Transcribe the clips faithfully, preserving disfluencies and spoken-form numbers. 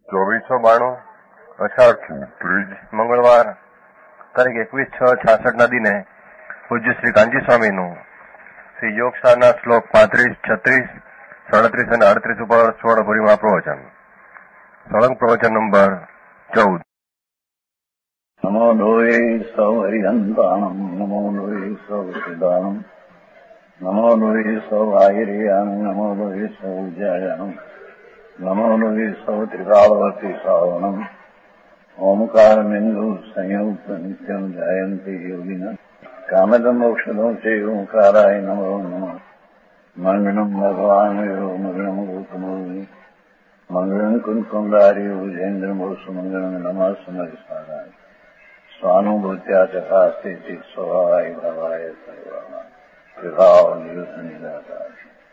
ચોવીસો બાણું અષાઢ ત્રીજ મંગળવાર તારીખ એકવીસ છ છાસઠ ના દિને પૂજ્ય શ્રી કાંજી સ્વામીનું શ્રી યોગસારના શ્લોક પાંત્રીસ, છત્રીસ, સાડત્રીસ અને અડત્રીસ ઉપર સ્વર્ણભર્યું પ્રવચન. સળંગ પ્રવચન નંબર ચૌદ. નમો લોહે સૌ હરિહંતાણમ, નમો લોહે સૌ સિદાનમ, નમો લોહે સૌ આયર્યામ, નમો લોહે સૌ જયાનમ, નમો લોહે સૌ ત્રિકાળવતી શ્રાવણમ, ઓમકાર બિંદુ સંયુક્ત નિત્યમ જયંતિ યોગિના કામદમ મોક્ષદમ છે ઓંકારાય નમો નમઃ. મંગળમ ભગવાન મંગળમ ગૌતમોની મંગળમ કુંકુંડાર્યો જૈન્દ્ર મોક્ષ મંગળમ નમઃ સમરિસ્વારાય સ્વાનુભૂત્યા ચકાસ્તે ચિત સ્વભાવાય ભવાય સર્વમાં વિભાવ નિયુત નિરાકાર.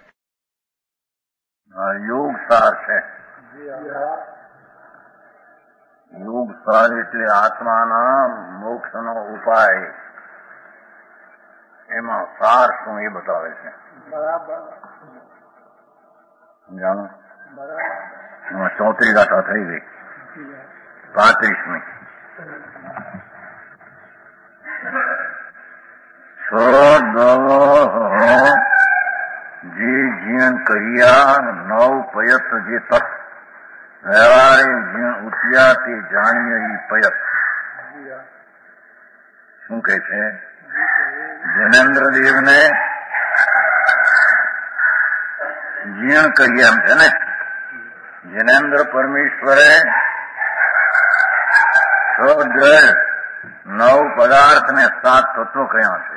યોગ સાર છે. યોગ સાર એટલે આત્માના મોક્ષનો ઉપાય. એમાં સાર શું એ બતાવે છે. સમજાણું? એમાં ચોત્રીસ ગાથા થઈ ગઈ. પાંત્રીસમી જે જીણ કહ્યા નવ પયત જે તપ વ્યવહારે જીણ ઉઠ્યા તે જાણીએ ઈ પયત. શું કહે છે? જૈનેન્દ્ર દેવને જીણ કહ્યા એમ છે ને. જૈનેન્દ્ર પરમેશ્વરે છ નવ પદાર્થ ને સાત તત્વો કયા છે.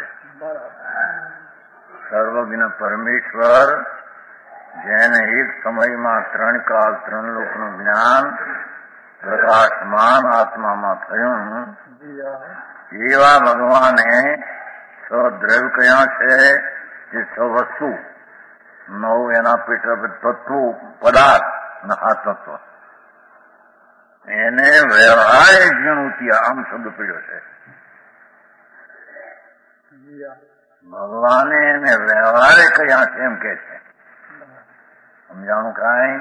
સર્વજ્ઞ પરમેશ્વર જેને એક સમયમાં ત્રણ કાળ ત્રણ લોકનું જ્ઞાન પ્રકાશમાન આત્મામાં થયું, એવા ભગવાને છ દ્રવ્ય કયા છે? જે છ વસ્તુ, નવ એના પેટ તત્વો પદાર્થ અને આ તત્વ. એને વ્યવહારે જીણુતિયા આમ શબ્દ પડ્યો છે. ભગવાને એને વ્યવહારે કયા છે એમ કે છે. સમજાણું? કાંઈ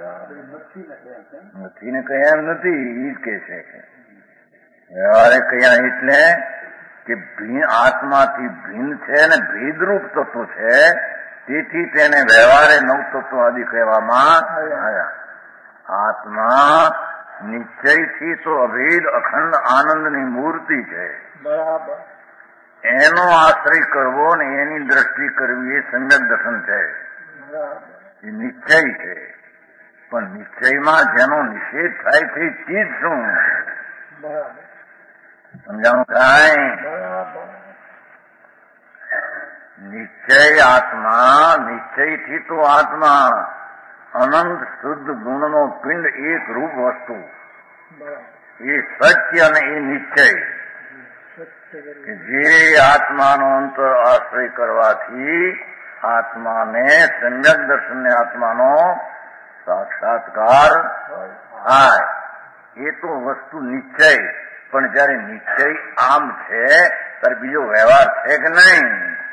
નથી ને કયા એમ નથી, ઈ જ કે છે. વ્યવહારે કયા એટલે કે આત્માથી ભિન્ન છે ને ભેદરૂપ તત્વ છે, તેથી તેને વ્યવહારે નવ તત્વો આદિ કહેવામાં આવ્યા. આત્મા નિશ્ચયથી તો અભેદ અખંડ આનંદની મૂર્તિ છે. બરાબર. એનો આશ્રય કરવો ને એની દ્રષ્ટિ કરવી એ સમ્યક દર્શન છે. એ નિશ્ચય છે. પણ નિશ્ચયમાં જેનો નિષેધ થાય છે ચીજ શું? સમજાણું? કાંઈ નિશ્ચય આત્મા, નિશ્ચયથી તો આત્મા અનંત શુદ્ધ ગુણનો પિંડ એક રૂપ વસ્તુ. એ સત્ય અને એ નિશ્ચય જે આત્માનો અંતર આશ્રય કરવાથી આત્માને સમ્યક દર્શનને આત્માનો સાક્ષાત્કાર થાય. એ તો વસ્તુ નિશ્ચય. પણ જયારે નિશ્ચય આમ છે ત્યારે બીજો વ્યવહાર છે કે નહીં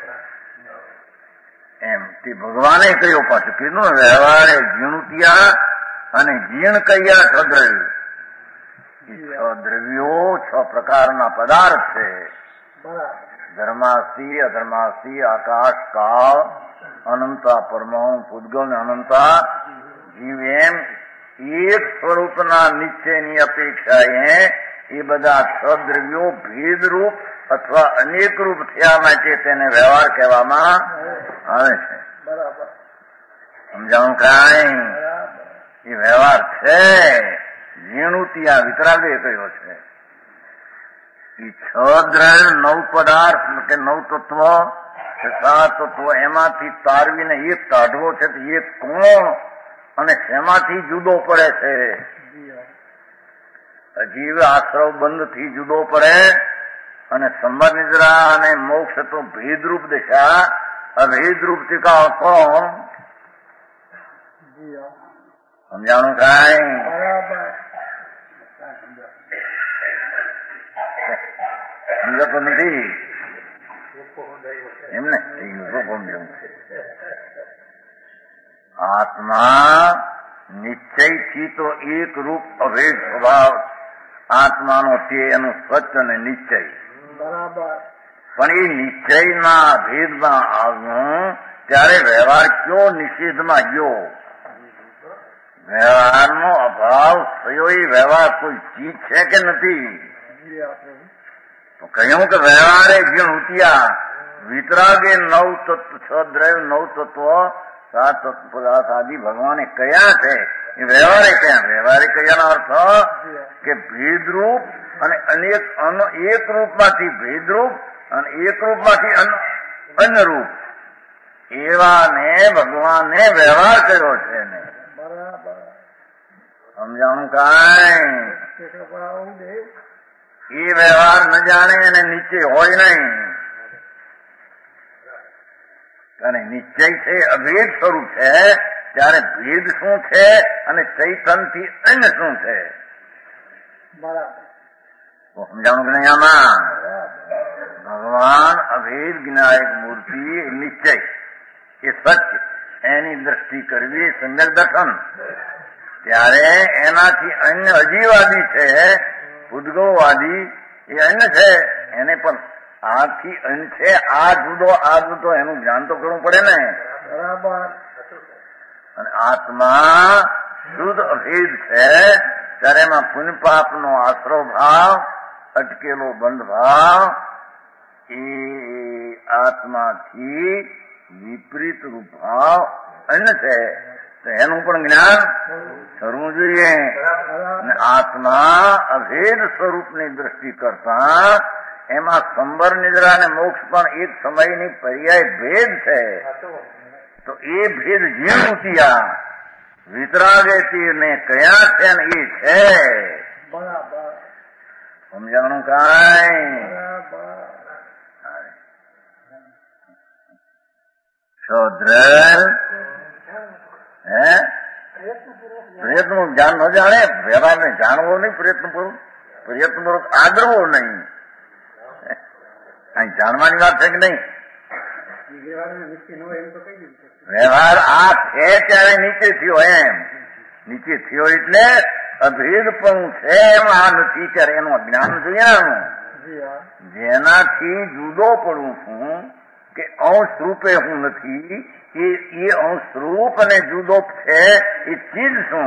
એમ તે ભગવાને કહ્યું. પાછું કીધું વ્યવહારે જીણુતિયા અને જીણ કયા છ દ્રવ્યો. છ દ્રવ્યો છ પ્રકારના પદાર્થ છે. ધર્માસ્તિ, અધર્માસ્તિ, આકાશ, કાળ, અનંતા પરમાણુ, પૂતગલ ને અનંતા જીવ. એમ એક સ્વરૂપના નિશ્ચયની અપેક્ષાએ એ બધા છ દ્રવ્યો ભેદરૂપ અથવા અનેક રૂપ થયા માટે તેને વ્યવહાર કહેવામાં આવે છે. સમજાણું? કાંઈ એ વ્યવહાર છે. જીણુતિયા વિતરાગે કહ્યો છે. એ છ દ્રવ્ય નવ પદાર્થ કે નવ તત્વ સાત તત્વ એમાંથી તારવીને એક કાઢવો છે. એક કોણ અને શેમાંથી જુદો પડે છે? અજીવ આશ્રવ બંધથી જુદો પડે અને સંબંધ નિદ્રા અને મોક્ષ તો ભેદરૂપ દિશા, અભેદરૂપ ટીકા કોણ? સમજાણું? કાંઈ સમજાતો નથી એમને. આત્મા નિશ્ચયથી તો એક રૂપ અભેદ સ્વભાવ આત્માનો તે એનું સત્ય અને નિશ્ચય. બરાબર. પણ એ નિશ્ચયના ભેદમાં આવવું ત્યારે વ્યવહાર કયો નિષેધમાં ગયો? વ્યવહારનો અભાવ થયો એ વ્યવહાર કોઈ ચીજ છે કે નથી? તો કહ્યું કે વ્યવહારે જીણ ઉતિયા વિતરાગે નવ તત્વ છ દ્રવ્ય નવ તત્વ સાત તત્વ પદાર્થ આદિ ભગવાને કયા છે એ વ્યવહારે કયા? વ્યવહારે કયાનો અર્થ કે ભેદરૂપ અને અનેક એક રૂપમાંથી ભેદરૂપ અને એક રૂપમાંથી અન્ય રૂપ એવાને ભગવાને વ્યવહાર કર્યો છે ને. સમજાણું કાંઈ? એ વ્યવહાર ન જાણે અને નીચે હોય નહીં. અને નિશ્ચય છે અભેદ સ્વરૂપ છે ત્યારે ભેદ શું છે અને ચૈતનથી અન્ય શું છે? સમજાણું કે નહીં? આમાં ભગવાન અભેદ જ્ઞાયક મૂર્તિ નિશ્ચય એ સત્ય એની દ્રષ્ટિ કરવી સમ્યક દર્શન. ત્યારે એનાથી અન્ય અજીવાદી છે ઉદ્ગવવાદી એ અન્ય છે એને પણ આથી અન્ય છે આ જુદો આ જુદો એનું જ્ઞાન તો કરવું પડે ને. બરાબર. અને આત્મા શુદ્ધ અભેદ છે ત્યારે એમાં પુણ્ય પાપનો આશરો ભાવ અટકેલો બંધ ભાવ એ આત્માથી વિપરીત રૂપ ભાવ અન્ય છે તો એનું પણ જ્ઞાન કરવું જોઈએ. અને આત્મા અભેદ સ્વરૂપની દ્રષ્ટિ કરતા એમાં સંબર નિદ્રા અને મોક્ષ પણ એક સમયની પર્યાય ભેદ છે. તો એ ભેદ જીવતિયા વિતરાગે ને કયા છે ને એ છે. સમજાણું કાંઈ? શોદ્ર હે પ્રયત્ન જ્ઞાન ન જાણે વ્યવહારને જાણવો નહીં, પ્રયત્નપૂર્વક પ્રયત્નપૂર્વક આદરવો નહીં. અહીં જાણવાની વાત છે કે નહીં? વ્યવહાર આ છે ત્યારે નીચે થયો એમ નીચે થયો એટલે અભેદ પણ છે એમ આ નથી ત્યારે એનું જ્ઞાન જોઈએ. જેનાથી જુદો પડું છું કે અંશ રૂપે હું નથી એ એ અંશ રૂપ અને જુદો છે એ ચીજ શું?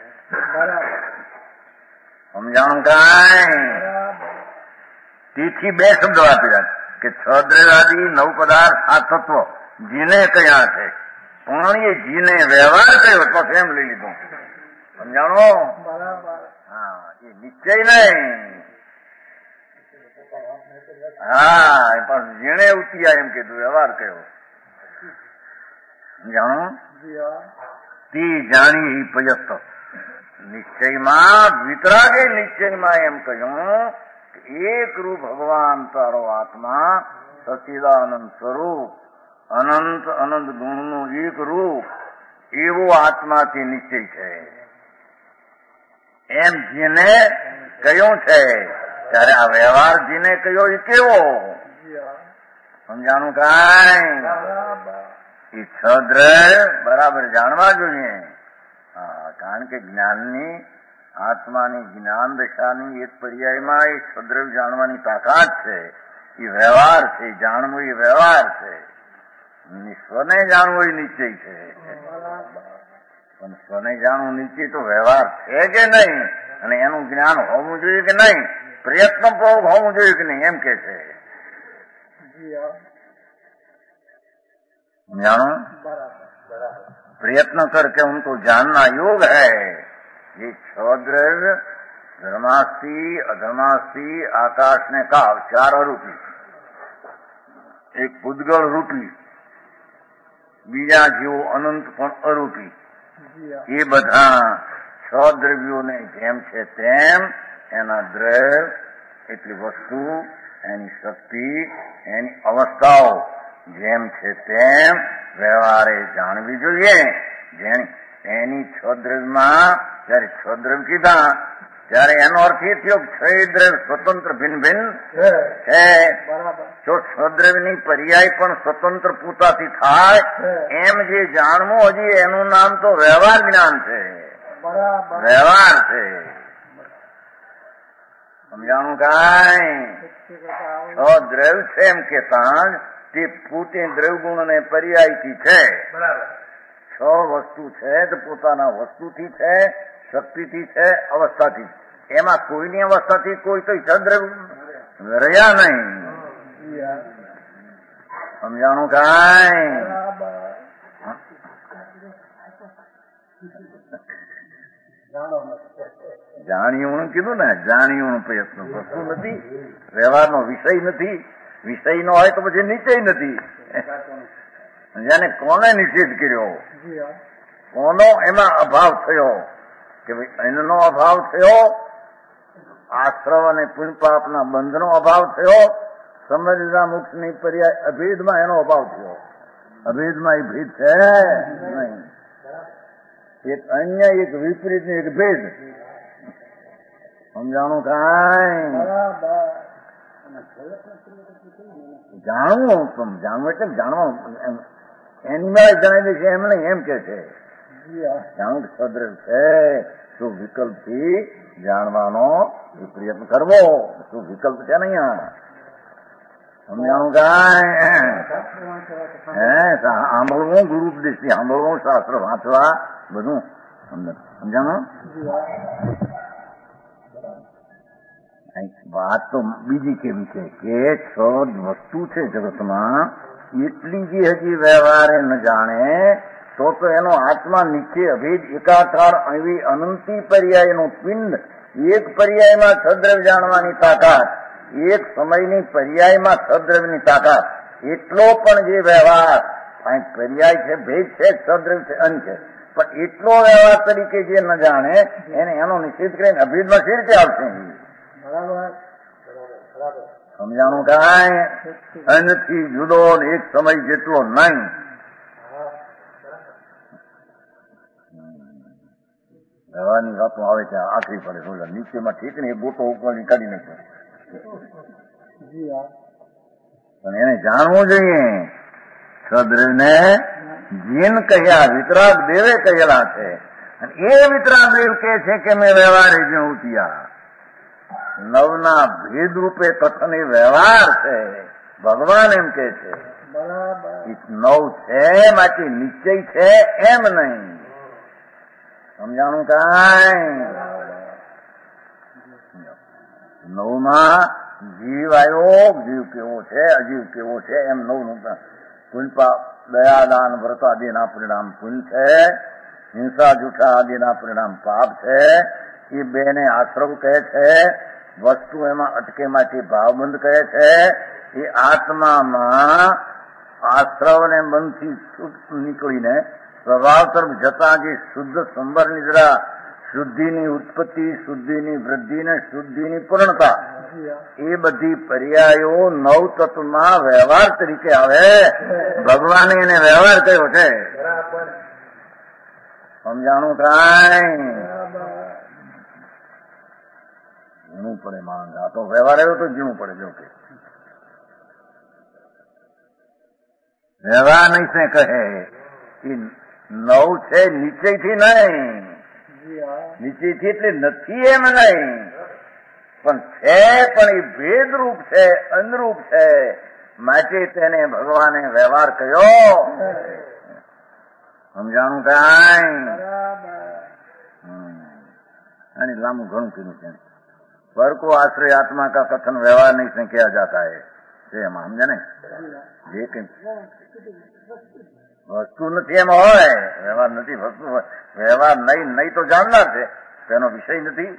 સમજાણું કાંઈ? તેથી બે શબ્દો આપી કે છ દ્રવ્યાદી નવ પદાર્થ આ તત્વ જીને કયા છે પણ એ જીને વ્યવહાર કર્યો તો એમ લઈ લીધું. સમજાણો? હા એ નિશ્ચય નહીં. હા પણ જીણે ઉતિયા એમ કીધું વ્યવહાર કર્યો. સમજાણું? તે જાણી પયસ્ત નિશ્ચયમાં વિતરાગે નિશ્ચયમાં એમ કહ્યું એક રૂપ ભગવાન તારો આત્મા સચિદાનંદ સ્વરૂપ અનંત અનંત ગુણનું એક રૂપ એવો આત્માથી નિશ્ચય છે એમ જેને કહ્યું છે ત્યારે આ વ્યવહાર જેને કહ્યો એ કેવો? સમજાણું કાંઈ? એ છ દ્રવ્ય બરાબર જાણવા જોઈએ. હા કારણ કે જ્ઞાનની આત્માની જ્ઞાન દશાની એક પર્યાયમાં એ છદ્રવ્ય જાણવાની તાકાત છે. એ વ્યવહાર છે. જાણવું એ વ્યવહાર છે. સ્વને જાણવું એ નિશ્ચય છે. પણ સ્વને જાણવું નિશ્ચય તો વ્યવહાર છે કે નહીં અને એનું જ્ઞાન હોવું જોઈએ કે નહીં? પ્રયત્નપૂર્વક હોવું જોઈએ કે નહીં એમ કે છે. જાણો प्रयत्न करके उनको जानना योग है. ये छद्रव्य धर्मास्थी अधर्मास्थी आकाश ने कहा चार रूपी एक पुद्गल रूपी बीजा जीवो अनंत पण अरूपी એ બધા છ દ્રવ્યોને જેમ છે તેમ એના દ્રવ્ય એટલી વસ્તુ એની શક્તિ એની અવસ્થાઓ જેમ છે તેમ વ્યવહારે જાણવી જોઈએ. જેની એની છ દ્રવ્યમાં જયારે છ દ્રવ્ય કીધા ત્યારે એનો અર્થ એ થયો છ દ્રવ્ય સ્વતંત્ર ભિન્ન ભિન્ન છે. જો છ દ્રવ્યની પર્યાય પણ સ્વતંત્ર પૂતાથી થાય એમ જે જાણવું હજી એનું નામ તો વ્યવહાર જ્ઞાન છે. બરાબર વ્યવહાર છે. સમજાણું કાંઈ? તો દ્રવ્ય છે એમ કેતા તે પોતે દ્રવ્ય ગુણ ને પર્યાયથી છે. છ વસ્તુ છે તો પોતાના વસ્તુથી છે, શક્તિથી છે, અવસ્થાથી. એમાં કોઈની અવસ્થાથી કોઈ તો દ્રવ્ય રહ્યા નહીં. સમજાણું કાંઈ? જાણ્યું કીધું ને, જાણ્યું પ્રયત્ન વસ્તુ નથી, વ્યવહારનો વિષય નથી. વિષય નો હોય તો પછી નિશ્ચય નથી. જેને કોને નિષેધ કર્યો, કોનો એમાં અભાવ થયો કે ભાઈ એનો અભાવ થયો, આશ્રવ અને પુણ્યપાપના બંધનો અભાવ થયો, સમજના મોક્ષની પર્યાય અભેદમાં એનો અભાવ થયો. અભેદમાં એ ભેદ છે નહીં. એક અન્ય, એક વિપરીત ને એક ભેદ. સમજાણું કાંઈ? જાણવું તમ જાણવું એટલે જાણવું એનિમલ જણાવી દે છે એમ નહીં, એમ કે છે જાણવું સદ્રવ છે. શું વિકલ્પથી જાણવાનો પ્રયત્ન કરવો, શું વિકલ્પ છે ને અહીંયા? સમજાણું કાંઈ? હે સાંભળવું, ગુરુ ઉપદેશથી સાંભળવું, શાસ્ત્ર વાંચવા, બધું સમજાણું. વાત તો બીજી કેવી છે કે છ વસ્તુ છે જગતમાં, એટલી જે હજી વ્યવહારે ન જાણે તો તો એનો આત્મા નીચે અભેદ એકાકાર એવી અનંતી પર્યાયનું પિંડ, એક પર્યાયમાં સદ્રવ્ય જાણવાની તાકાત, એક સમયની પર્યાયમાં સદ્રવ્યની તાકાત, એટલો પણ જે વ્યવહાર પર્યાય છે, ભેદ છે, સદ્રવ્ય છે, અંત છે, પણ એટલો વ્યવહાર તરીકે જે ન જાણે એને એનો નિષેધ કરીને અભેદમાં સી રીતે આવશે? સમજાણું કાંઈ? અન્નથી જુદો એક સમય જેટલો નહીં. વ્યવહારની વાતો આવે ત્યાં આખરી પડે. રોજ નીચેમાં ઠીક ને એ ગોટો ઉપર કાઢી નાખે. પણ એને જાણવું જોઈએ. સદ્રવ્યને જીન કહ્યા, વિતરાગ દેવે કહેલા છે. અને એ વિતરાગ દેવ કહે છે કે મેં વ્યવહારે જ્યાં ઉઠ્યા. નવના ભેદ રૂપે કથન એ વ્યવહાર છે. ભગવાન એમ કે છે નવ છે માટે નિશ્ચય છે એમ નહીં. સમજાણું કાંઈ? નવમાં જીવ આવ્યો, જીવ કેવો છે, અજીવ કેવો છે, એમ નવનું પુણ્ય, દયાદાન, વ્રત આદિના પરિણામ પુણ્ય છે, હિંસા જૂઠા આદિના પરિણામ પાપ છે. એ બેને આશ્રવ કહે છે. વસ્તુ એમાં અટકે માંથી ભાવબંધ કહે છે. એ આત્મામાં આશ્રવ ને બંધથી નીકળીને સ્વભાવ તરફ જતા જે શુદ્ધ સંબર નિદ્રા, શુદ્ધિની ઉત્પત્તિ, શુદ્ધિની વૃદ્ધિ ને શુદ્ધિની પૂર્ણતા, એ બધી પર્યાયો નવ તત્વમાં વ્યવહાર તરીકે આવે. ભગવાને એને વ્યવહાર કયો છે. સમજાણું કાંઈ? ઝીણું પડે માંગ. આ તો વ્યવહાર આવ્યો તો ઝીણું પડે. જો કે વ્યવહાર નહીં છે કહે એ નવ છે નીચેથી નહીં. નીચેથી એટલે નથી એમ નહીં, પણ છે, પણ એ ભેદરૂપ છે, અનુરૂપ છે. માટે તેને ભગવાને વ્યવહાર કયો. સમજાણું કાંઈ? અને લાંબુ ઘણું કીધું છે. पर को आश्रय आत्मा का कथन व्यवहार नहीं से किया जाता है. એમાં સમજે ને, જે કઈ વસ્તુ નથી એમાં હોય વ્યવહાર નથી. વસ્તુ વ્યવહાર નહીં નહીં તો જાણનાર છે, તેનો વિષય નથી.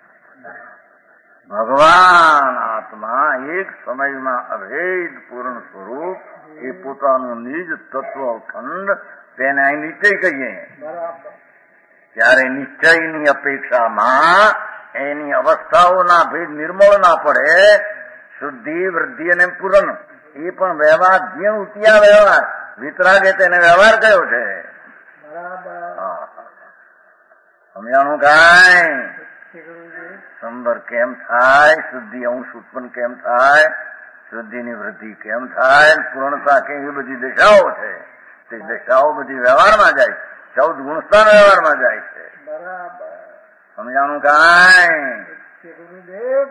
ભગવાન આત્મા એક સમયમાં અભેદ પૂર્ણ સ્વરૂપ, એ પોતાનું નિજ તત્વ ખંડ, તેને અહીં નિશ્ચય કહીએ. ત્યારે નિશ્ચયની અપેક્ષામાં એની અવસ્થાઓના ભેદ નિર્મળ ના પડે. શુદ્ધિ, વૃદ્ધિ અને પૂરણ એ પણ વ્યવહાર જીણ ઉતિયા વ્યવહાર. વિતરાગે તેને વ્યવહાર કયો છે. સમજાણું કાંઈ? સંબર કેમ થાય, શુદ્ધિ અંશ ઉત્પન્ન કેમ થાય, શુદ્ધિની વૃદ્ધિ કેમ થાય, પૂર્ણતા કેમ, એ બધી દિશાઓ છે. તે દિશાઓ બધી વ્યવહારમાં જાય. ચૌદ ગુણસ્થાન વ્યવહારમાં જાય છે. બરાબર. સમજાણું કાંઈ? ગુરુદેવ.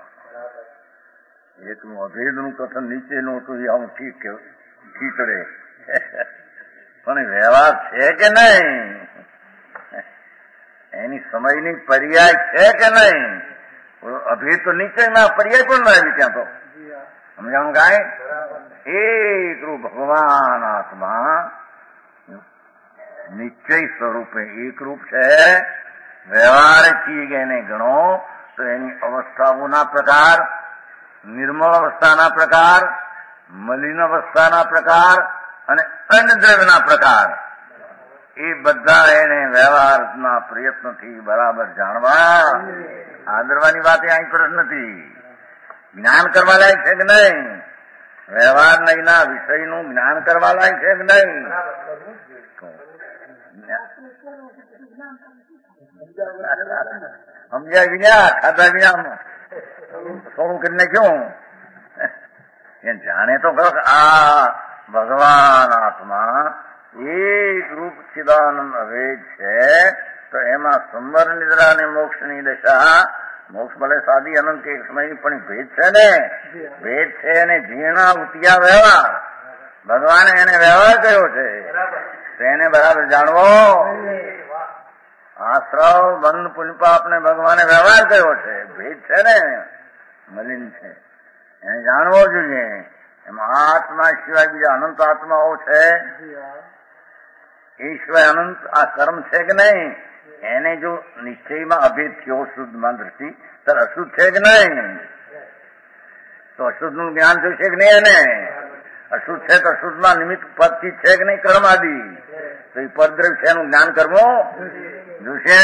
એકનું અભેદનું કથન નીચેનું હતું એ આમ ઠીક ખીચડે, પણ વ્યવહાર છે કે નહીં? એની સમયની પર્યાય છે કે નહીં? અભેદ તો નીચેના પર્યાય પણ ના આવી ત્યાં તો. સમજાણું કાંઈ? એક રૂપ ભગવાન આત્મા નિશ્ચય સ્વરૂપે એક રૂપ છે. વ્યવહારથી એને ગણો તો એની અવસ્થાઓના પ્રકાર, નિર્મળ અવસ્થાના પ્રકાર, મલિન અવસ્થાના પ્રકાર અને અન્નદ્રવ્યના પ્રકાર, એ બધા એને વ્યવહારના પ્રયત્નથી બરાબર જાણવા. આદરવાની વાત અહીં પ્રશ્ન નથી. જ્ઞાન કરવા લાયક છે કે નહીં? વ્યવહાર નહીંના વિષયનું જ્ઞાન કરવા લાયક છે કે નહીં? સમજ્યા વિના ખાધા વિના થોડું કરીને ક્યું એ જાણે તો ખરો. આ ભગવાન આત્મા એક રૂપ ચિદાનંદ અભેદ છે, તો એમાં સંવર નિદ્રા અને મોક્ષની દશા, મોક્ષ ભલે સાદી અનંત એક સમયની પણ ભેદ છે ને, ભેદ છે એને ઝીણા ઉતિયા વ્યવહાર. ભગવાને એને વ્યવહાર કર્યો છે, તો એને બરાબર જાણવો. આશ્રવ બંધ પુણ્યપાપને ભગવાને વ્યવહાર કર્યો છે, ભેદ છે ને, મલિન છે, એને જાણવો જોઈએ. એમાં આત્મા સિવાય બીજા અનંત આત્માઓ છે, એ સિવાય અનંત આ કર્મ છે કે નહીં? એને જો નિશ્ચયમાં અભેદ થયો શુદ્ધમાં દ્રષ્ટિ, તો અશુદ્ધ છે કે નહીં? તો અશુદ્ધ નું જ્ઞાન જોઈશે કે નહીં? એને અશુદ્ધ છે તો અશુદ્ધમાં નિમિત્ત પદથી છે કે નહીં? કર્મ આદિ તો એ પરદ્રવ્ય છે એનું જ્ઞાન કરવું જોશે.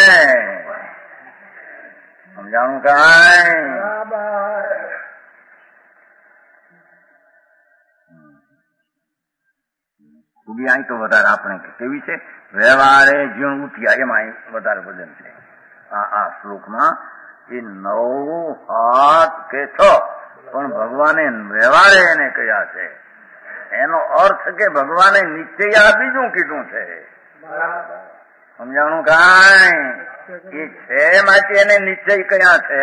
સમજાણું કાંઈ? ખૂબી અહીં તો વધારે આપણે કેવી છે? વ્યવહારે જીણ ઉઠ્યા, એમાં વધારે વજન છે. આ આ શ્લોકમાં એ નવ હાથ કે છ, પણ ભગવાને વ્યવહારે એને કયા છે. એનો અર્થ કે ભગવાને નિશ્ચય આ બીજું કીધું છે. સમજાણું કાંઈ? એ છે માટે એને નિશ્ચય કયા છે.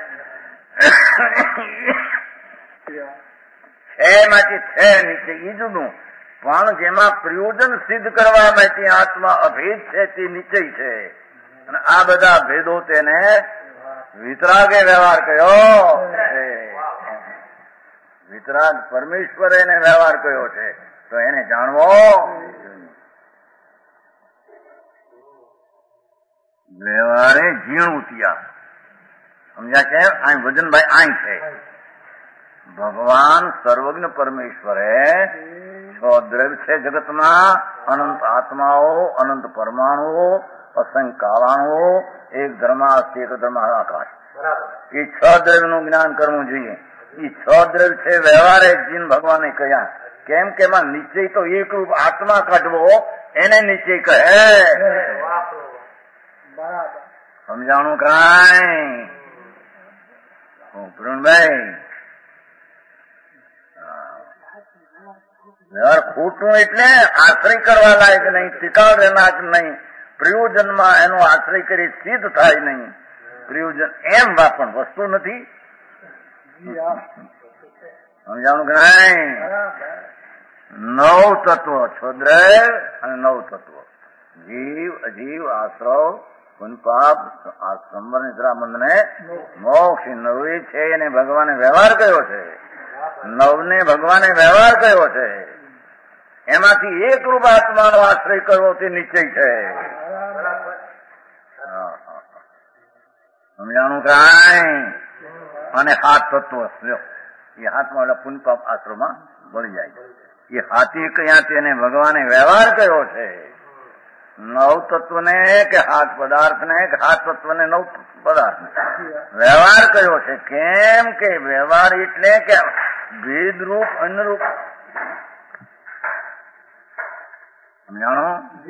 છે માટે છે નિશ્ચય એ જુદું, પણ જેમાં પ્રયોજન સિદ્ધ કરવા માટે આત્મા અભેદ છે તે નિશ્ચય છે. અને આ બધા ભેદો તેને વિતરાગે વ્યવહાર કર્યો. વિતરાગ પરમેશ્વર એને વ્યવહાર કર્યો છે, તો એને જાણવો. વ્યવહારે ઝીણ ઉતિયા. સમજ્યા છે? અહીં વજનભાઈ અહીં છે. ભગવાન સર્વજ્ઞ પરમેશ્વરે છ દ્રવ્ય છે જગતમાં, અનંત આત્માઓ, અનંત પરમાણુઓ, અસંખ્ય કાળાણુઓ, એક ધર્માસ્તિ એક ધર્મ આકાશ. એ છ દ્રવ્ય નું જ્ઞાન કરવું જોઈએ. એ છ દ્રવ્ય છે વ્યવહારે જીન ભગવાને કહ્યા. કેમ કે એમાં નિશ્ચય તો એક રૂપ આત્મા કાઢવો એને નિશ્ચય કહે. સમજાણું કાંઈ? પૂર્ણભાઈ વ્યવહાર ખોટું એટલે આશ્રય કરવા લાયક નહીં, ટીકાળ રહેનાર નહીં, પ્રયોજનમાં એનો આશ્રય કરી સિદ્ધ થાય નહીં. પ્રયોજન એમ પણ વસ્તુ નથી. સમજાણું કે નહીં? નવ તત્વ છોદ્રય અને નવ તત્વ જીવ, અજીવ, આશ્રવ, પુનપાપ, આ સંવર નિદ્રા બંધ ને મોક્ષ. નવે છે એને ભગવાને વ્યવહાર કર્યો છે. નવને ભગવાને વ્યવહાર કર્યો છે. એમાંથી એક રૂપ આત્માનો આશ્રય કરવો તે નિશ્ચય છે. સમજાણું કાંઈ? અને હાથ તત્વ એ હાથમાં ઓલા પુનપાપ આશ્રમમાં વળી જાય. એ હાથી કયા તેને ભગવાને વ્યવહાર કર્યો છે. નવ તત્વને કે હાથ પદાર્થને કે હાથ તત્વને નવ પદાર્થને વ્યવહાર કર્યો છે. કેમ કે વ્યવહાર એટલે કે ભેદરૂપ અન્યરૂપ. સમજાણો?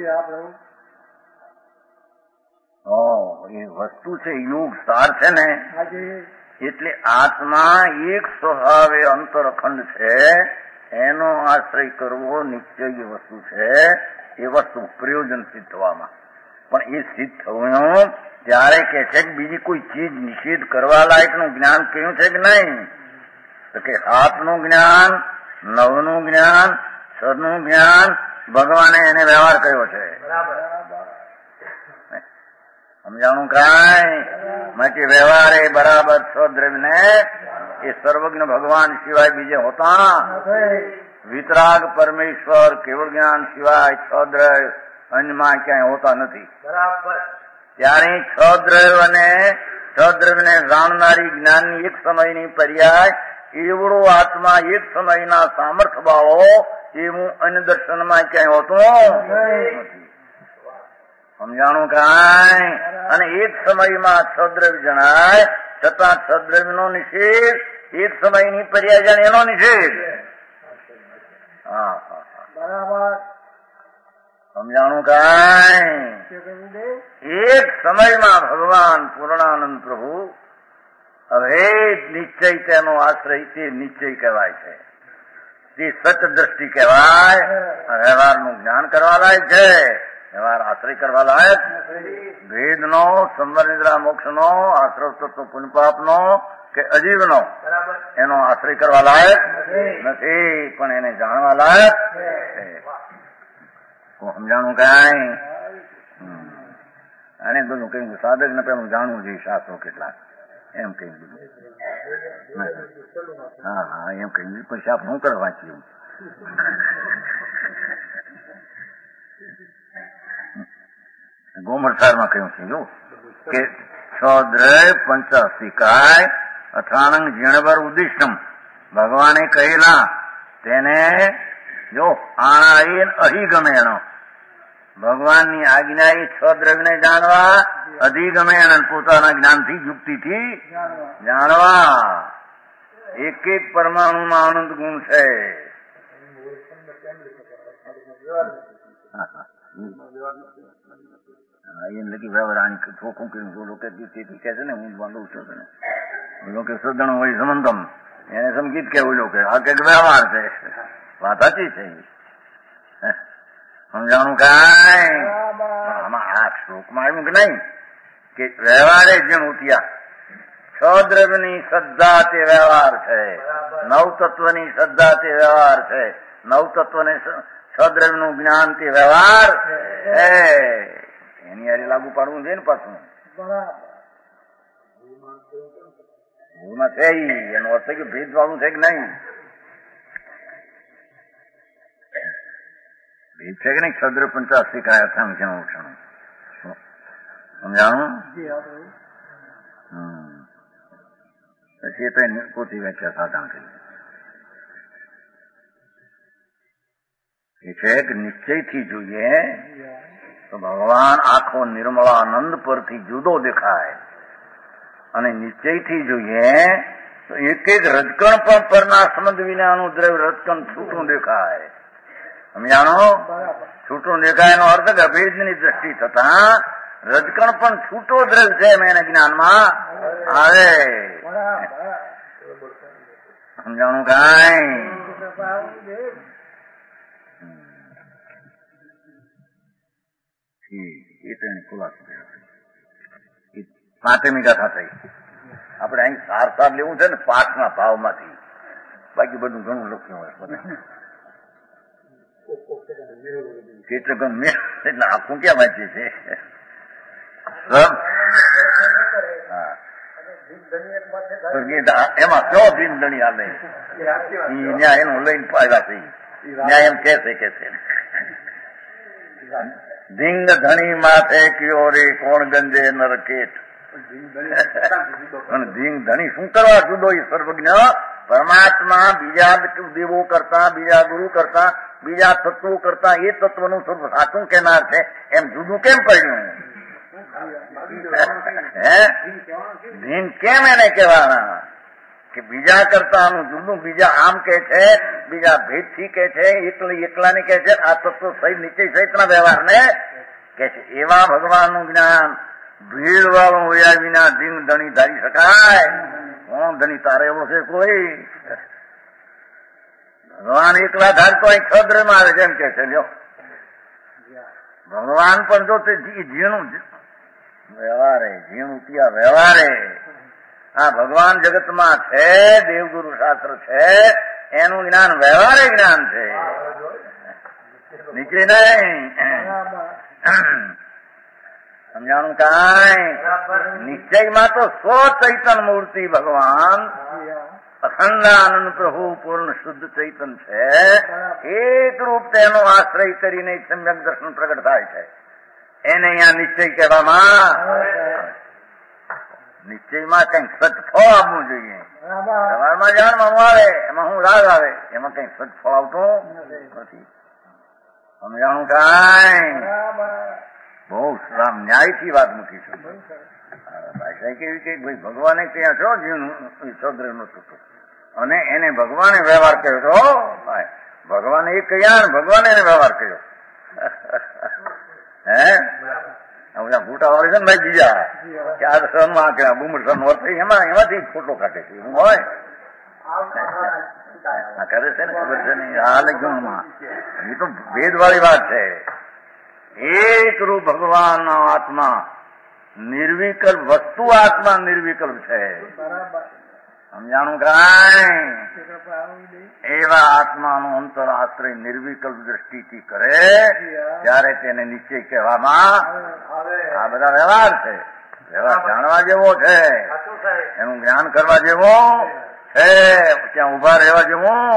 ઓ એ વસ્તુ છે, યુગ સાર છે ને, એટલે આત્મા એક સ્વભાવે અંતરખંડ છે. એનો આશ્રય કરવો નિશ્ચય વસ્તુ છે. એ વસ્તુ પ્રયોજન સિદ્ધ થવામાં પણ એ સિદ્ધ થયું ત્યારે કે છે કે બીજી કોઈ ચીજ નિષેધ કરવા લાયકનું જ્ઞાન કયું છે કે નહીં? તો કે હાથનું જ્ઞાન, નવનું જ્ઞાન, સદનું જ્ઞાન, ભગવાને એને વ્યવહાર કર્યો છે. સમજાણું કાંઈ? માટે વ્યવહાર એ બરાબર સ્વદ્રવ્યને એ સર્વજ્ઞ ભગવાન સિવાય બીજે હોતા વિતરાગ પરમેશ્વર કેવળ જ્ઞાન સિવાય છદ્રવ્ય અન્યમાં ક્યાંય હોતા નથી. ત્યારે છદ્રવ્ય અને છદ્રવ્યને જાણનારી જ્ઞાનની એક સમયની પર્યાય એવડો આત્મા એક સમયના સામર્થ્ય વાળો એવું અન્ય દર્શનમાં ક્યાંય હોતું નથી. સમજાણું કાંઈ? અને એક સમયમાં છદ્રવ્ય જણાય છતાં છદ્રવ્યનો નિષેધ, એક સમયની પર્યાય જાણે એનો નિષેધ. હા બરાબર. સમજાણું કાંઈ? એક સમયમાં ભગવાન પૂર્ણાનંદ પ્રભુ હવે નિશ્ચય તેનો આશ્રય તે નિશ્ચય કહેવાય છે, તે સત દ્રષ્ટિ કહેવાય. વ્યવહારનું જ્ઞાન કરવા લાયક છે, વ્યવહાર આશ્રય કરવા લાયક. ભેદનો, સંવર નિદ્રા મોક્ષનો, આશ્રવ તત્વ પુનપાપનો કે અજીવનો એનો આશ્રય કરવા લાયક નથી, પણ એને જાણવા લાયક છે. સમજાણું કાંઈ? અને બધું કઈ સાધક ને પેલું જાણવું જોઈએ શાસ્ત્રો કેટલા એમ કઈ બધું. હા હા એમ કઈ પછી આપણે શું કરવા વાંચ્યું? ગોમરસારમાં કહ્યું છે જો કે છદ્રય પંચાશિકાય અથાણંગ જીણવર ઉદિષ્ટમ ભગવાને કહેલા તેને જો આણાયન અહિગમેણ ભગવાનની આજ્ઞા એ છ દ્રવ્યને જાણવા, અધિગમેણ પોતાના જ્ઞાનથી યુક્તિથી જાણવા. એક એક પરમાણુમાં આનંદ ગુણ છે. એમ લખી વ્યવહાર ચોખ્ખું કર્યું લોકો તેથી કે છે ને હું બાંધું છું લોકો સદણ હોય સંબંધમ એને સમજીત કેવું લોકો આ કઈક વ્યવહાર છે. વાત સાચી છે. સમજાણું કાંઈ? આમાં આ શ્લોકમાં આવ્યું કે નહીં કે વ્યવહારે જેનું ત્યાં છ દ્રવ્યની શ્રદ્ધા તે વ્યવહાર છે, નવ તત્વની શ્રદ્ધા તે વ્યવહાર છે, નવ તત્વને છ દ્રવ્યનું જ્ઞાન તે વ્યવહાર છે. એની હારે લાગુ પાડવું છે ને પાછું ભૂલમાં છે એનો અર્થ કે ભેદ વાળું છે કે નહીં? ભેદ છે કે નહીં? છદ્ર પંચાશી કાય અથાણું કેવું ક્ષણું સમજાણું? હમ પછી એ તો પોતી વ્યાખ્યા સાધન કરી એ છે કે નિશ્ચયથી જોઈએ તો ભગવાન આખો નિર્મળાનંદ પરથી જુદો દેખાય, અને નિશ્ચયથી જોઈએ તો એક એક રજકણ પણ પરના સંબંધ વિનાનું દ્રવ્ય રજકણ છૂટું દેખાય. સમજાણો? છૂટું દેખાય એનો અર્થ કે અભેદની દ્રષ્ટિ થતા રજકણ પણ છૂટો દ્રવ્ય છે એમ એને જ્ઞાનમાં આવે. સમજાણું કાંઈ? એ તો એની ખુલાસો પાંચમી કથા થઈ. આપણે અહીં સાર સાર લેવું છે ને પાઠના ભાવમાંથી, બાકી બધું ઘણું લખ્યું હોય કેટલું ઘણું એટલે આખું ક્યાં વાંચીએ છે. એમાં કયો ભીમ ધણી હાલે ત્યાં એનું લઈને પાડ્યા છે ત્યાં એમ કે છે કે છે ધીંગ ધણી માથે કયો રે કોણ ગંજે નરકેટ. ધીંગ ધણી શું કરવા જુદો? એ સર્વજ્ઞ પરમાત્મા બીજા દેવો કરતા, બીજા ગુરુ કરતા, બીજા તત્વો કરતા એ તત્વનું સ્વરૂપ સાચું કેનાર છે એમ જુદું કેમ પડ્યું? હે ધીન કેમ એને કહેવાના કે બીજા કરતા આનું જુદું, બીજા આમ કે છે, બીજા ભેદથી કે છે, એકલી એકલાને કે છે, આ તત્વ સહિત નીચે સહિતના વ્યવહારને કે છે. એવા ભગવાનનું જ્ઞાન ભીડ વાળું હોયા વિના ધીન ધણી ધારી શકાય? કોણ ધણી તારે એવો છે કોઈ? ભગવાન એકલા ધારતો અહીં છદ્રમાં આવે છે એમ કે છે. લ્યો ભગવાન પણ જો તે ઝીણું વ્યવહારે ઝીણું ત્યાં વ્યવહારે આ ભગવાન જગતમાં છે, દેવગુરુ શાસ્ત્ર છે, એનું જ્ઞાન વ્યવહારે જ્ઞાન છે, નીચે નહીં. સમજાણું કાંઈ? નિશ્ચયમાં તો સ્વ ચૈતન મૂર્તિ ભગવાન અખંડ આનંદ પ્રભુ પૂર્ણ શુદ્ધ ચૈતન છે. એક રૂપ તેનો આશ્રય કરીને સમ્યક દર્શન પ્રગટ થાય છે. એને અહીંયા નિશ્ચય કહેવામાં. નિશ્ચયમાં કંઈક સત્ફળ આપવું જોઈએ. સવારમાં જાણમાં આવે એમાં હું રાગ આવે એમાં કંઈક સત્ફળ આવતું નથી. સમજાણું કાંઈ? બહુ આમ ન્યાયથી વાત મૂકી છે. ભાષા કેવી કે ભાઈ ભગવાને ત્યાં છો જીવનું સૌદ્ર નતું અને એને ભગવાને વ્યવહાર કર્યો હતો. ભગવાને એ કહ્યા ભગવાને એને વ્યવહાર કર્યો. હે બધા ફૂટા વાળી છે ને ભાઈ બીજા કે આ સન માં કે બુમડ સન વર્ત એમાં એમાંથી ફોટો કાઢે છે. એવું હોય કરે છે ને ખબર છે ને હાલ ગુણમાં એ તો ભેદ વાળી વાત છે. એક રૂપ ભગવાન આત્મા નિર્વિકલ્પ વસ્તુ આત્મા નિર્વિકલ્પ છે. સમજાણું કાંઈ? એવા આત્માનું અંતર આશ્રય નિર્વિકલ્પ દ્રષ્ટિથી કરે ત્યારે તેને નિશ્ચય કહેવામાં. આ બધા વ્યવહાર છે. વ્યવહાર જાણવા જેવો છે, એનું જ્ઞાન કરવા જેવો છે, ત્યાં ઉભા રહેવા જેવું.